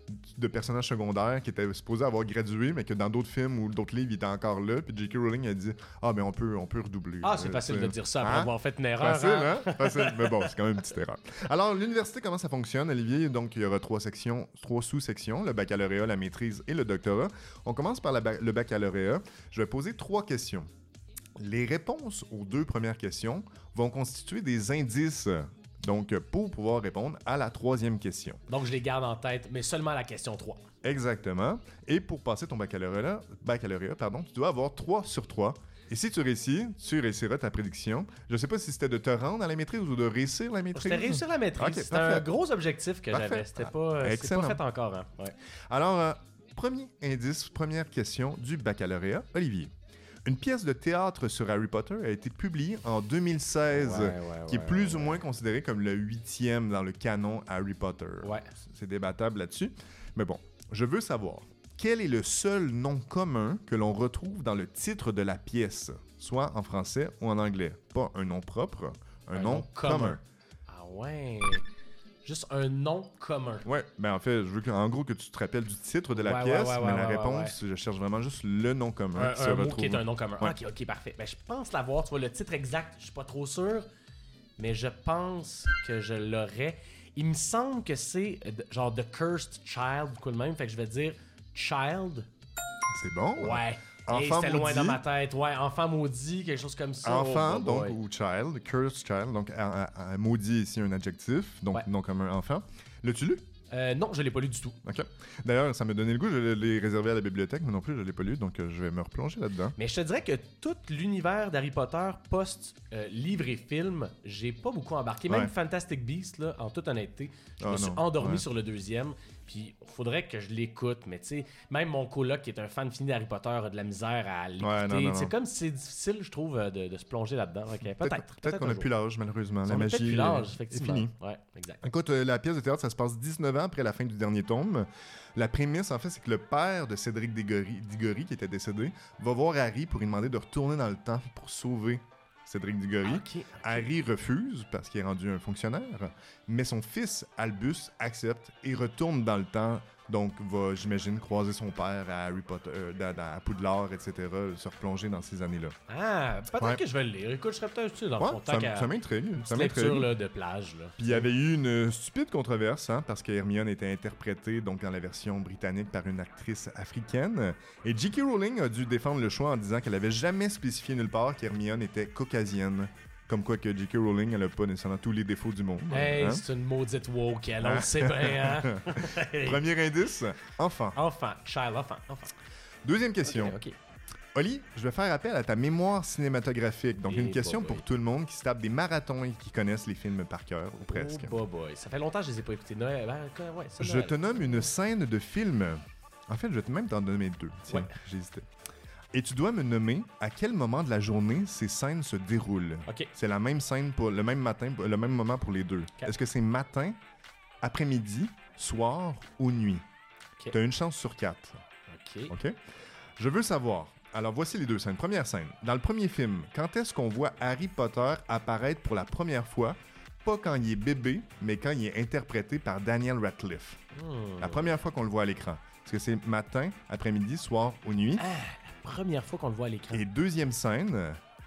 de personnages secondaires qui étaient supposés avoir gradué, mais que dans d'autres films ou d'autres livres, il était encore là. Puis J K. Rowling a dit « Ah, mais on peut, on peut redoubler. » Ah, c'est facile de dire ça après hein? avoir fait une erreur. Facile, hein? hein? Facile. Mais bon, c'est quand même une petite erreur. Alors, l'université, comment ça fonctionne, Olivier? Donc, il y aura trois sections, trois sous-sections, le baccalauréat, la maîtrise et le doctorat. On commence par la ba- le baccalauréat. Je vais poser trois questions. Les réponses aux deux premières questions vont constituer des indices, donc pour pouvoir répondre à la troisième question. Donc, je les garde en tête, mais seulement à la question trois. Exactement. Et pour passer ton baccalauréat, baccalauréat pardon, tu dois avoir trois sur trois. Et si tu réussis, tu réussiras ta prédiction. Je ne sais pas si c'était de te rendre à la maîtrise ou de réussir la maîtrise. C'était réussir la maîtrise. Okay, c'était parfait. un gros objectif que Parfait. j'avais. C'était pas, euh, c'est pas fait encore. Hein? Ouais. Alors, euh, premier indice, première question du baccalauréat. Olivier. Une pièce de théâtre sur Harry Potter a été publiée en deux mille seize, Ouais, ouais, qui est ouais, plus ouais, ou moins considérée comme le huitième dans le canon Harry Potter. Ouais. C'est débattable là-dessus. Mais bon, je veux savoir, quel est le seul nom commun que l'on retrouve dans le titre de la pièce, soit en français ou en anglais? Pas un nom propre, un, un nom, nom commun. commun. Ah ouais... Juste un nom commun. Ouais, ben en fait, je veux que, en gros que tu te rappelles du titre de la ouais, pièce, ouais, ouais, mais ouais, la ouais, réponse, ouais. je cherche vraiment juste le nom commun. Un, qui un se mot retrouve. qui est un nom commun. Ouais. Ok, ok, parfait. Ben, je pense l'avoir. Tu vois, le titre exact, je suis pas trop sûr, mais je pense que je l'aurais. Il me semble que c'est euh, genre The Cursed Child ou quoi de même, fait que je vais dire Child. C'est bon. Ouais. Et Enfant c'était loin maudit. dans ma tête. Ouais, enfant maudit, quelque chose comme ça. Enfant, Oh, donc, boy. ou child, cursed child, donc à, à- à maudit ici un adjectif, donc Ouais. non comme un enfant. L'as-tu lu? Euh, non, je l'ai pas lu du tout. OK. D'ailleurs, ça m'a donné le goût, je l'ai réservé à la bibliothèque, mais non plus, je l'ai pas lu, donc euh, je vais me replonger là-dedans. Mais je te dirais que tout l'univers d'Harry Potter post-livre et film, j'ai pas beaucoup embarqué. Même Ouais. Fantastic Beasts, là, en toute honnêteté, je Ah me suis non, endormi ouais. sur le deuxième. Puis faudrait que je l'écoute. Mais tu sais, même mon coloc qui est un fan fini d'Harry Potter a de la misère à l'écouter. Ouais, non, non, non. C'est comme si c'est difficile, je trouve, euh, de, de se plonger là-dedans. Ok, Peut-être. Peut-être, peut-être qu'on n'a plus l'âge, malheureusement. La On a peut-être magie plus l'âge, est- est effectivement. finie. Ouais, exact. Écoute, euh, la pièce de théâtre, ça se passe dix-neuf ans après la fin du dernier tome. La prémisse, en fait, c'est que le père de Cédric Diggory, Diggory, qui était décédé, va voir Harry pour lui demander de retourner dans le temps pour sauver Cédric Diggory. Ok, ok. Harry refuse parce qu'il est rendu un fonctionnaire, mais son fils Albus accepte et retourne dans le temps, donc va, j'imagine, croiser son père à Harry Potter, euh, dans- dans- à Poudlard, et cetera, se replonger dans ces années-là. Ah, peut-être Ouais. que je vais le lire. Écoute, je serais peut-être utile dans le Ouais, fond. ça, tant m- qu'à- ça m'intrigue. Ça petite lecture m'intrigue. là, de plage. Là. Puis il y avait eu une euh, stupide controverse, hein, parce que Hermione était interprétée donc dans la version britannique par une actrice africaine. Et J K. Rowling a dû défendre le choix en disant qu'elle avait jamais spécifié nulle part qu'Hermione était caucasienne. Comme quoi que J K. Rowling, elle a pas nécessairement tous les défauts du monde. Hey, hein. c'est une maudite woke, elle, on le sait bien, hein? Premier indice, enfant. Enfant, child, enfant, enfant. Deuxième question. Ok, ok. Oli, je vais faire appel à ta mémoire cinématographique. Donc, Eh, une question boy, pour boy. tout le monde qui se tape des marathons et qui connaissent les films par cœur, ou presque. Oh, boy, boy. Ça fait longtemps que je les ai pas écoutés. Noël, ben, que- ouais, ça, Je Noël. te nomme une scène de film. En fait, je vais te même t'en nommer deux. Tiens, Ouais. j'hésitais. Et tu dois me nommer à quel moment de la journée ces scènes se déroulent. Ok. C'est la même scène pour le même matin, le même moment pour les deux. Ok. Est-ce que c'est matin, après-midi, soir ou nuit? Ok. Tu as une chance sur quatre. Ok. OK? Je veux savoir. Alors, voici les deux scènes. Première scène. Dans le premier film, quand est-ce qu'on voit Harry Potter apparaître pour la première fois? Pas quand il est bébé, mais quand il est interprété par Daniel Radcliffe. Hmm. La première fois qu'on le voit à l'écran. Est-ce que c'est matin, après-midi, soir ou nuit? Ah, la première fois qu'on le voit à l'écran. Et deuxième scène,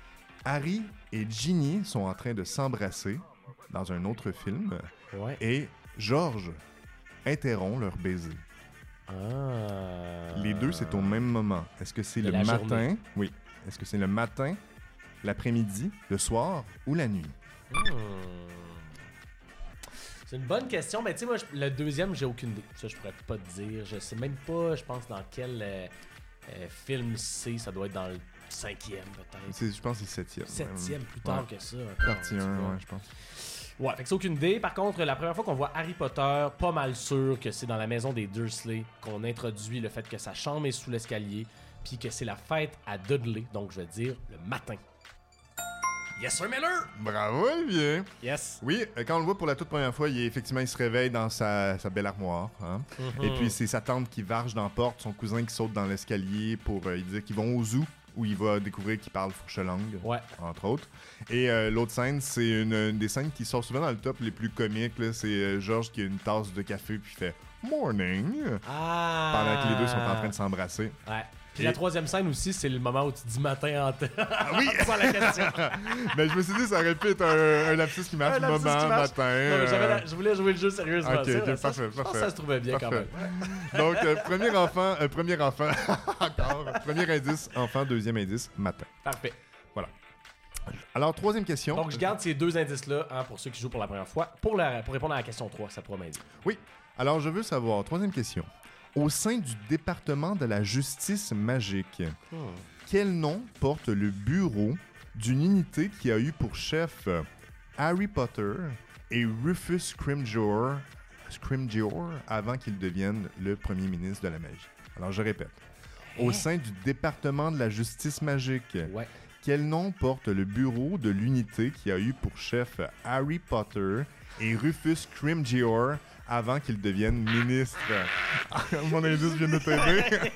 Harry et Ginny sont en train de s'embrasser dans un autre film Ouais. et George interrompt leur baiser. Ah. Les deux, c'est au même moment. Est-ce que c'est De le la matin? journée. Oui. Est-ce que c'est le matin, l'après-midi, le soir ou la nuit? Hmm. C'est une bonne question, mais tu sais, moi, je- le deuxième, j'ai aucune idée. Ça, je pourrais pas te dire. Je sais même pas, je pense, dans quel euh, euh, film c'est. Ça doit être dans le cinquième, peut-être. C'est- Je pense que c'est le septième. Septième, plus Ouais. tard que ça. encore, Partie tu un, vois. ouais, je pense. Ouais, fait que c'est aucune idée. Par contre, la première fois qu'on voit Harry Potter, pas mal sûr que c'est dans la maison des Dursley qu'on introduit le fait que sa chambre est sous l'escalier, puis que c'est la fête à Dudley, donc je vais dire le matin. Yes, sir, Miller! Bravo, Olivier! Yes! Oui, euh, quand on le voit pour la toute première fois, il est, effectivement, il se réveille dans sa, sa belle armoire. Hein? Mhm. Et puis, c'est sa tante qui varge dans la porte, son cousin qui saute dans l'escalier pour euh, lui dire qu'ils vont au zoo où il va découvrir qu'il parle fourche-langue, ouais. entre autres. Et euh, l'autre scène, c'est une, une des scènes qui sort souvent dans le top les plus comiques. Là. C'est euh, Georges qui a une tasse de café puis fait « Morning ah. » pendant que les deux sont en train de s'embrasser. Ouais. Puis Et... la troisième scène aussi, c'est le moment où tu dis matin en tête. Ah oui! C'est la question. Mais je me suis dit, ça aurait pu être un, un lapsus qui marche, Un lapsus moment, qui marche. matin. Non, mais euh... la... Je voulais jouer le jeu sérieusement. Ok, okay, ça, parfait, ça, je pense parfait. que ça se trouvait bien parfait. quand même. Donc, euh, premier enfant, euh, premier enfant, encore. Premier indice, enfant, deuxième indice, matin. Parfait. Voilà. Alors, troisième question. Donc, je garde ces deux indices-là hein, pour ceux qui jouent pour la première fois. Pour, la... pour répondre à la question trois, ça pourra m'aider. Oui. Alors, je veux savoir, troisième question. Au sein du département de la justice magique, hmm. quel nom porte le bureau d'une unité qui a eu pour chef Harry Potter et Rufus Scrimgeour, Scrimgeour avant qu'il devienne le premier ministre de la magie? Alors, je répète. Au sein du département de la justice magique, ouais. quel nom porte le bureau de l'unité qui a eu pour chef Harry Potter et Rufus Scrimgeour avant qu'il devienne ministre? Mon indice vient de t'aider.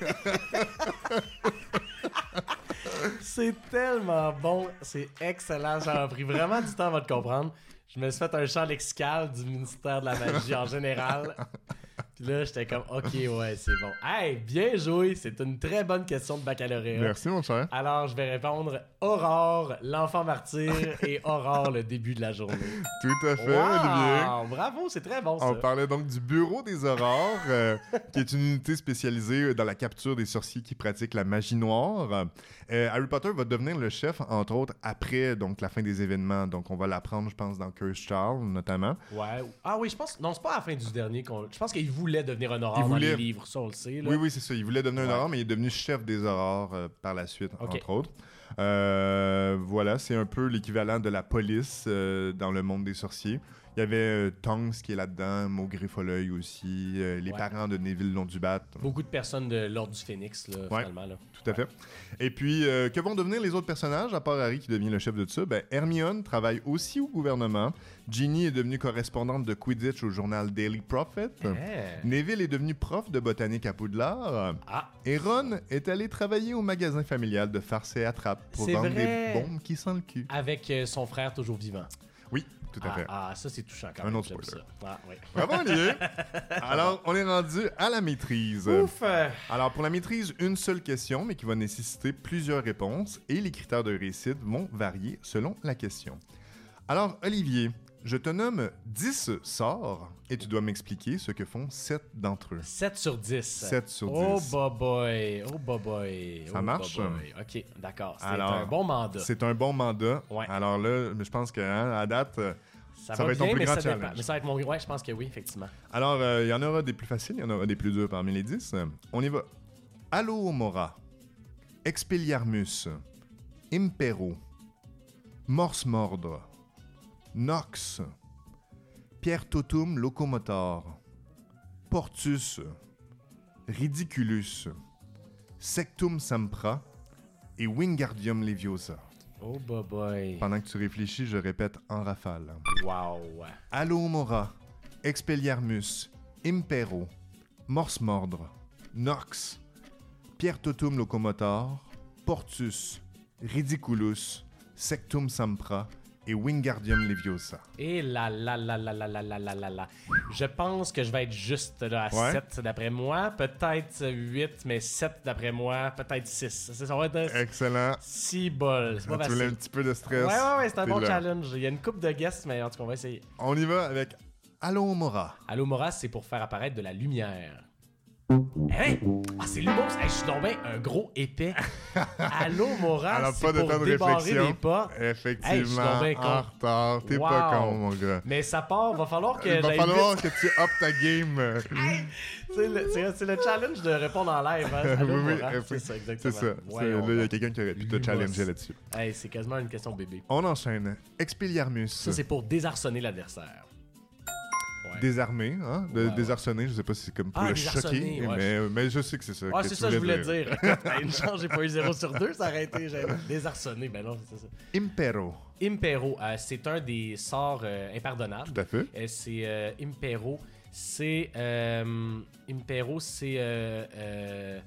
C'est tellement bon. C'est excellent. J'ai pris vraiment du temps avant de comprendre. Je me suis fait un champ lexical du ministère de la magie en général. Puis là, j'étais comme, OK, ouais, c'est bon. Hey, bien joué. C'est une très bonne question de baccalauréat. Merci, mon cher. Alors, je vais répondre Aurore, l'enfant martyr, et Aurore, le début de la journée. Tout à fait, wow, Olivier. Bravo, c'est très bon, ça. On parlait donc du Bureau des Aurores, euh, qui est une unité spécialisée dans la capture des sorciers qui pratiquent la magie noire. Euh, Harry Potter va devenir le chef, entre autres, après donc, la fin des événements. Donc, on va l'apprendre, je pense, dans Cursed Child, notamment. Ouais. Ah oui, je pense... Non, c'est pas à la fin du dernier qu'on... Je pense qu'il voulait devenir un aurore voulait... dans les livres, ça, on le sait. Là. Oui, oui, c'est ça. Il voulait devenir ouais. un aurore, mais il est devenu chef des aurores euh, par la suite, okay. entre autres. Euh, voilà, c'est un peu l'équivalent de la police euh, dans le monde des sorciers. Il y avait euh, Tonks qui est là-dedans, Maugré Folleuil aussi, euh, les ouais. parents de Neville Londubat. Beaucoup de personnes de l'Ordre du Phénix, là, ouais, finalement. Là. Tout à ouais. fait. Et puis, euh, que vont devenir les autres personnages, à part Harry qui devient le chef de tout ça? Ben, Hermione travaille aussi au gouvernement. Ginny est devenue correspondante de Quidditch au journal Daily Prophet. Hey. Neville est devenu prof de botanique à Poudlard. Ah. Et Ron est allé travailler au magasin familial de Farce et Attrape pour C'est vendre vrai. des bombes qui sentent le cul. Avec euh, son frère toujours vivant. Oui, tout à ah, fait. Ah, ça, c'est touchant quand Un même. autre spoiler. Ah, oui. Bravo, Olivier! Alors, on est rendu à la maîtrise. Ouf! Alors, pour la maîtrise, une seule question, mais qui va nécessiter plusieurs réponses, et les critères de réussite vont varier selon la question. Alors, Olivier, je te nomme dix sorts, et tu dois m'expliquer ce que font sept d'entre eux. sept sur dix. sept sur Oh, dix. bah boy! Oh, bah boy! Ça oh, marche? Boy. OK, d'accord. C'est Alors, un bon mandat. C'est un bon mandat. Ouais. Alors là, je pense qu'à hein, date... Ça, ça va, va être bien, ton plus mais grand ça challenge. dépend. Mais ça va être mon... Ouais, je pense que oui, effectivement. Alors, il euh, y en aura des plus faciles, il y en aura des plus durs parmi les dix. On y va. Alohomora, Expelliarmus, Impero, Morse Mordre, Nox, Pierre Totum Locomotor, Portus, Ridiculus, Sectum Sampra et Wingardium Leviosa. Oh, bah boy. Pendant que tu réfléchis, je répète en rafale. Wow. Alohomora, Expelliarmus, Impero, Morse Mordre, Nox, Pierre Totum Locomotor, Portus, Ridiculus, Sectum Sampra et Wingardium Leviosa. Et là, là, là, là, là, là, là, là, là, là. Je pense que je vais être juste là, à ouais. sept d'après moi. Peut-être huit, mais sept d'après moi. Peut-être six. Ça va être excellent. six bols. C'est pas tu facile. voulais un petit peu de stress. Ouais, ouais, ouais, c'est un bon là. challenge. Il y a une coupe de guests, mais en tout cas, on va essayer. On y va avec Alohomora. Alohomora, c'est pour faire apparaître de la lumière. Hey! Ah, c'est l'humour! Hey, je suis tombé un gros épais. Alohomora, c'est pas de pour temps de débarrer réflexion. les portes. Effectivement, hey, en retard. T'es wow. pas con, mon gars. Mais ça part, va falloir que Il va j'aille falloir vite. que tu up ta game. c'est, le, c'est, c'est le challenge de répondre en live. Hein? oui, oui, c'est ça, exactement. C'est ça. C'est, là, il y a quelqu'un qui aurait pu te challenger là-dessus. Hey, c'est quasiment une question bébé. On enchaîne. Expelliarmus. Ça, c'est pour désarçonner l'adversaire. Ouais. Désarmer, hein? De, ouais, désarçonner, ouais. Je sais pas si c'est comme pour ah, le choquer, ouais, mais, je... mais je sais que c'est ça. Ah, que c'est tu ça que je voulais dire. dire. Une chance, j'ai pas eu zéro sur deux, ça aurait été gênant. Désarçonner, ben non, c'est ça. Impero. Impero, euh, c'est un des sorts euh, impardonnables. Tout à fait. Euh, c'est euh, Impero, c'est. Euh, Impero, c'est. Euh, euh,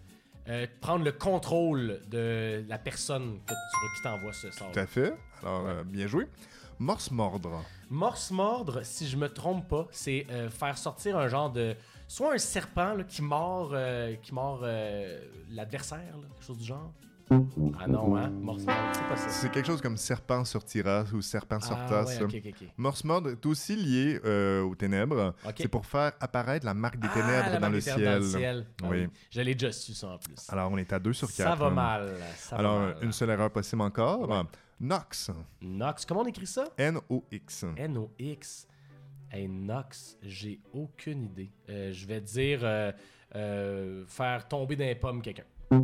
euh, prendre le contrôle de la personne que tu, qui t'envoie ce sort. Tout à fait. Alors, Ouais. euh, bien joué. Morse mordre. Morse mordre, si je me trompe pas, c'est euh, faire sortir un genre de... Soit un serpent là, qui mord, euh, qui mord euh, l'adversaire, là, quelque chose du genre. Ah non, hein? Morse mordre, c'est pas ça. C'est quelque chose comme serpent sortira ou serpent sorta. Ah ouais, ça. ok, ok, ok. Morse mordre est aussi lié euh, aux ténèbres. Ok. C'est pour faire apparaître la marque des Ah, ténèbres la dans, marque le des ténèbres dans le ciel. ciel. Ah Oui. oui. Je l'ai déjà su, ça, en plus. Alors, on est à deux sur quatre. Ça va mal. Ça Alors, va mal. une seule erreur possible encore. Ouais. Nox. Nox, comment on écrit ça? N O X. N O X. Hey, Nox, j'ai aucune idée. Euh, je vais dire euh, euh, faire tomber dans les pommes quelqu'un.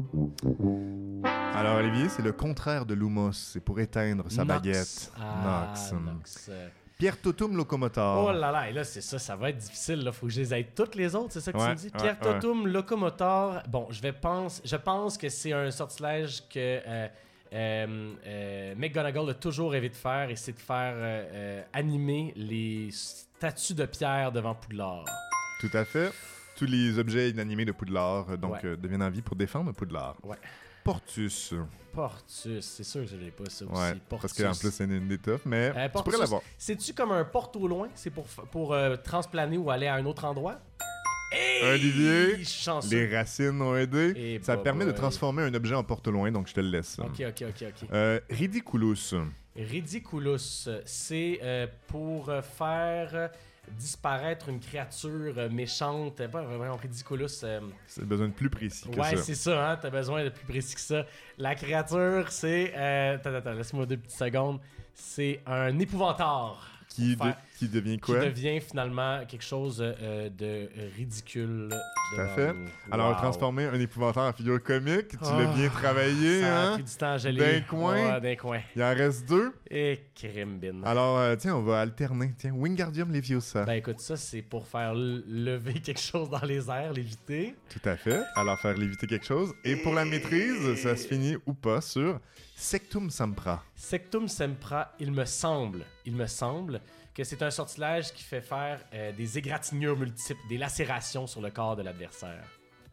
Alors, Olivier, c'est le contraire de Lumos. C'est pour éteindre sa Nox. baguette. Ah, Nox. Nox. euh. Pierre Totum Locomotor. Oh là là, et là, c'est ça, ça va être difficile. Là. Faut que je les aide toutes les autres, c'est ça que Ouais, tu me dis? ouais, Pierre ouais. Totum, Locomotor. Bon, je vais pense, je pense que c'est un sortilège que euh, euh, euh, McGonagall a toujours rêvé de faire, et c'est de faire euh, euh, animer les statues de pierre devant Poudlard. Tout à fait. Tous les objets inanimés de Poudlard euh, donc, Ouais. euh, deviennent en vie pour défendre Poudlard. Ouais. Portus. Portus, c'est sûr que je l'ai pas ça aussi. Ouais, Portus. parce qu'en plus, c'est une étoffe, mais Euh, tu Portus, pourrais l'avoir. c'est-tu comme un porte au loin? C'est pour, f- pour euh, transplaner ou aller à un autre endroit? Hey! Olivier, Je suis chanceux. Les racines ont aidé. Et Ça bah permet de boy. transformer un objet en porte-loin, donc je te le laisse. Ok, ok, ok, ok. Euh, Ridiculous. Ridiculous, c'est euh, pour euh, faire euh, disparaître une créature euh, méchante. Euh, Pas vraiment Ridiculous. euh, C'est besoin de plus précis que Ouais, ça. c'est ça, hein? T'as besoin de plus précis que ça. La créature, c'est. Euh... Attends, attends, laisse-moi deux petites secondes. C'est un épouvantard. Qui, Pour de- faire- qui devient Qui quoi? devient finalement quelque chose euh, de ridicule. Tout à devant fait. nous. Alors, Wow. transformer un épouvantail en figure comique, tu l'as Oh, bien travaillé, Ça a hein? pris du temps à geler. D'un coin. Ouais, d'un coin. Il en reste deux. Et crime bin. Alors, euh, tiens, on va alterner. Tiens, Wingardium Leviosa. Ben écoute, ça c'est pour faire l- lever quelque chose dans les airs, l'éviter. Tout à fait. Alors, faire léviter quelque chose. Et pour la maîtrise, ça se finit ou pas sur Sectum Sempra. Sectum Sempra, il me semble, il me semble que c'est un sortilège qui fait faire euh, des égratignures multiples, des lacérations sur le corps de l'adversaire.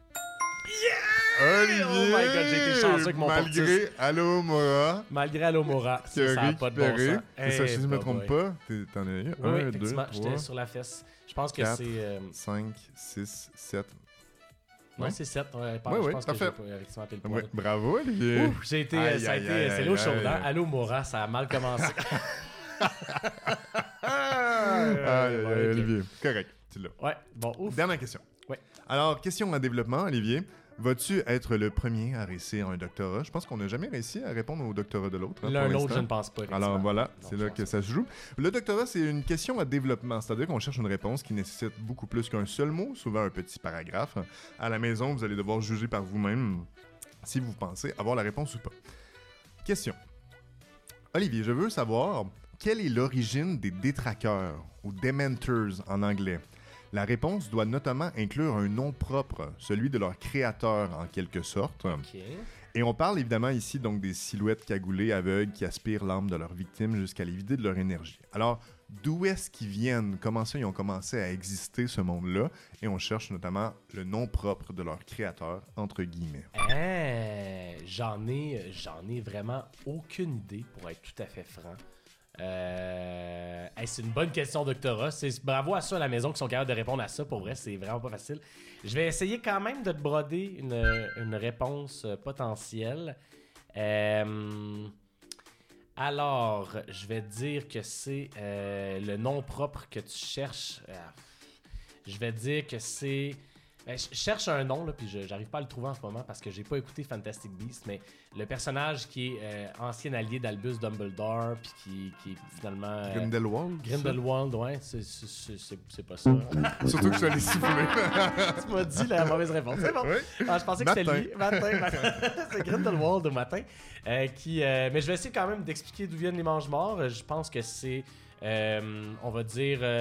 Olivier! Oh my God, j'ai été chanceux avec mon Malgré Allo Mora, Malgré Alomora, qui a ça n'a pas de bon récupéré. sens. Et ça, Eh, si je ne me bah, trompe boy. pas, t'es- t'en as eu Oui, un, oui, deux, effectivement, trois, j'étais sur la fesse. Je pense que quatre. c'est... euh, cinq, six, sept. Ouais, Non? c'est sept. Ouais, Oui, je oui, pense parfait. que j'ai pas effectivement appelé le Oui, poil. bravo, Olivier. Ouh, j'ai été, Aïe, ça a aïe, été, aïe, c'est aïe, l'eau chaude, aïe. hein? Allô, Mora, ça a mal commencé. Aïe, aïe, aïe, Ouais, ok. Olivier. Correct, tu l'as. Ouais, bon, ouf. Dernière question. Ouais. Alors, question en développement, Olivier. Vas-tu être le premier à réussir un doctorat? Je pense qu'on n'a jamais réussi à répondre au doctorat de l'autre. hein, L'un pour l'autre, l'instant. je ne pense pas. Alors effectivement. voilà, Non, c'est je là pense que pas. ça se joue. Le doctorat, c'est une question à développement, c'est-à-dire qu'on cherche une réponse qui nécessite beaucoup plus qu'un seul mot, souvent un petit paragraphe. À la maison, vous allez devoir juger par vous-même si vous pensez avoir la réponse ou pas. Question. Olivier, je veux savoir quelle est l'origine des détraqueurs ou dementors en anglais. La réponse doit notamment inclure un nom propre, celui de leur créateur en quelque sorte. Ok. Et on parle évidemment ici donc des silhouettes cagoulées aveugles qui aspirent l'âme de leurs victimes jusqu'à les vider de leur énergie. Alors, d'où est-ce qu'ils viennent? Comment ça ils ont commencé à exister, ce monde-là? Et on cherche notamment le nom propre de leur créateur, entre guillemets. Hein, j'en ai, j'en ai vraiment aucune idée, pour être tout à fait franc. Euh, hey, c'est une bonne question, doctorat. C'est, bravo à ceux à la maison qui sont capables de répondre à ça. Pour vrai, c'est vraiment pas facile. Je vais essayer quand même de te broder une, une réponse euh, potentielle. Euh, alors, je vais te dire que c'est euh, le nom propre que tu cherches. Euh, je vais te dire que c'est... Ben, je cherche un nom, là, puis je j'arrive pas à le trouver en ce moment parce que j'ai pas écouté Fantastic Beasts, mais le personnage qui est euh, ancien allié d'Albus Dumbledore, puis qui, qui est finalement... euh, Grindelwald? Grindelwald, ouais, c'est- c'est- c'est c'est- c'est pas ça. ça? Surtout que je suis allé siffler. Tu m'as dit la mauvaise réponse. C'est bon. Oui. Ah, je pensais que c'était Matin. lui. Matin, matin. C'est Grindelwald au matin. Euh, qui, euh, mais je vais essayer quand même d'expliquer d'où viennent les mange-morts. Euh, Je pense que c'est, euh, on va dire, euh,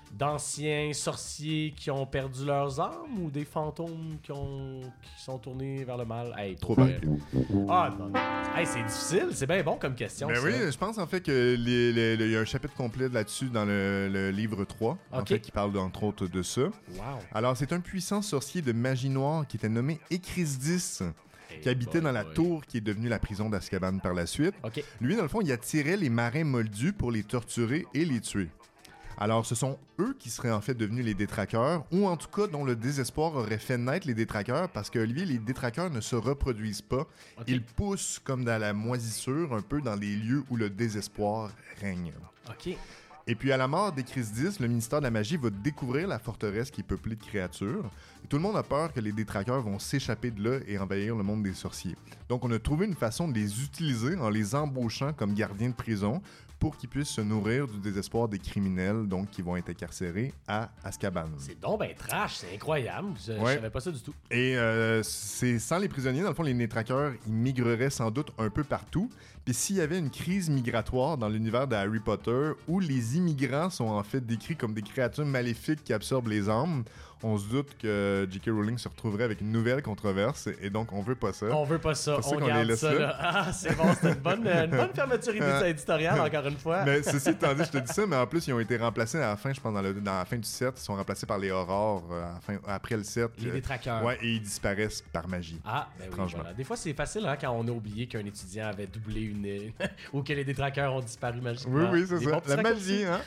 d'anciens sorciers qui ont perdu leurs âmes ou des fantômes qui, ont, qui sont tournés vers le mal? Hey, Trop bien. bien. Ah non, non. Hey, c'est difficile, c'est bien bon comme question. Ben ça. oui, je pense en fait qu'il y a un chapitre complet là-dessus dans le, le livre trois, en Ok. fait, qui parle entre autres de ça. Wow. Alors, c'est un puissant sorcier de magie noire qui était nommé Écrisdis, Hey qui habitait boy, dans la boy. tour qui est devenue la prison d'Azkaban par la suite. OK. Lui, dans le fond, il attirait les marins moldus pour les torturer et les tuer. Alors, ce sont eux qui seraient en fait devenus les détraqueurs, ou en tout cas dont le désespoir aurait fait naître les détraqueurs, parce que lui, les détraqueurs ne se reproduisent pas. OK. Ils poussent comme dans la moisissure, un peu dans les lieux où le désespoir règne. OK. Et puis à la mort d'Écrisdis, le ministère de la Magie va découvrir la forteresse qui est peuplée de créatures. Et tout le monde a peur que les détraqueurs vont s'échapper de là et envahir le monde des sorciers. Donc on a trouvé une façon de les utiliser en les embauchant comme gardiens de prison pour qu'ils puissent se nourrir du désespoir des criminels, donc qui vont être incarcérés à Azkaban. C'est donc ben trash, c'est incroyable. Je, je Ouais. savais pas ça du tout. Et euh, c'est sans les prisonniers, dans le fond, les détraqueurs, ils migreraient sans doute un peu partout. Puis s'il y avait une crise migratoire dans l'univers de Harry Potter, où les immigrants sont en fait décrits comme des créatures maléfiques qui absorbent les âmes, on se doute que J K. Rowling se retrouverait avec une nouvelle controverse, et donc on veut pas ça. On veut pas ça, C'est pour ça on qu'on les garde laisse ça là. là. Ah, c'est bon, c'était une bonne, une bonne fermeture édi- éditoriale, encore une fois. Mais ceci étant dit, je te dis ça, mais en plus, ils ont été remplacés à la fin, je pense, dans, le, dans la fin du sept, ils sont remplacés par les Aurores euh, à la fin- après le sept. Les euh, détraqueurs. Ouais, et ils disparaissent par magie. Ah, ben oui, Étrangement. voilà. Des fois, c'est facile hein, quand on a oublié qu'un étudiant avait doublé une île ou que les détraqueurs ont disparu magiquement. Oui, oui, c'est Des ça. bons petits La raccourcis. magie, hein?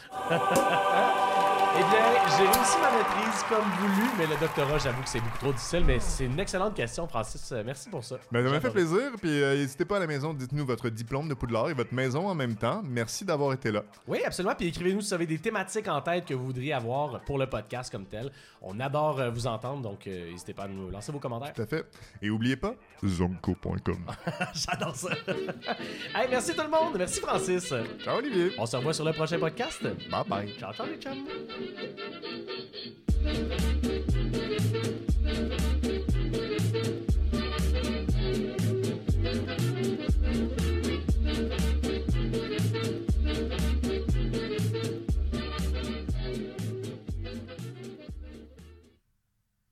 Eh bien, j'ai réussi ma maîtrise comme voulu, mais le doctorat, j'avoue que c'est beaucoup trop difficile, mais c'est une excellente question, Francis. Euh, Merci pour ça. Ben, ça m'a J'ai fait adoré. plaisir. Puis euh, n'hésitez pas à la maison, dites-nous votre diplôme de Poudlard et votre maison en même temps. Merci d'avoir été là. Oui, absolument. Puis écrivez-nous si vous avez des thématiques en tête que vous voudriez avoir pour le podcast comme tel. On adore euh, vous entendre, donc euh, n'hésitez pas à nous lancer vos commentaires. Tout à fait. Et oubliez pas, zonko point com. J'adore ça. Hey, merci tout le monde. Merci, Francis. Ciao, Olivier. On se revoit sur le prochain podcast. Bye bye. Ciao, ciao les chums.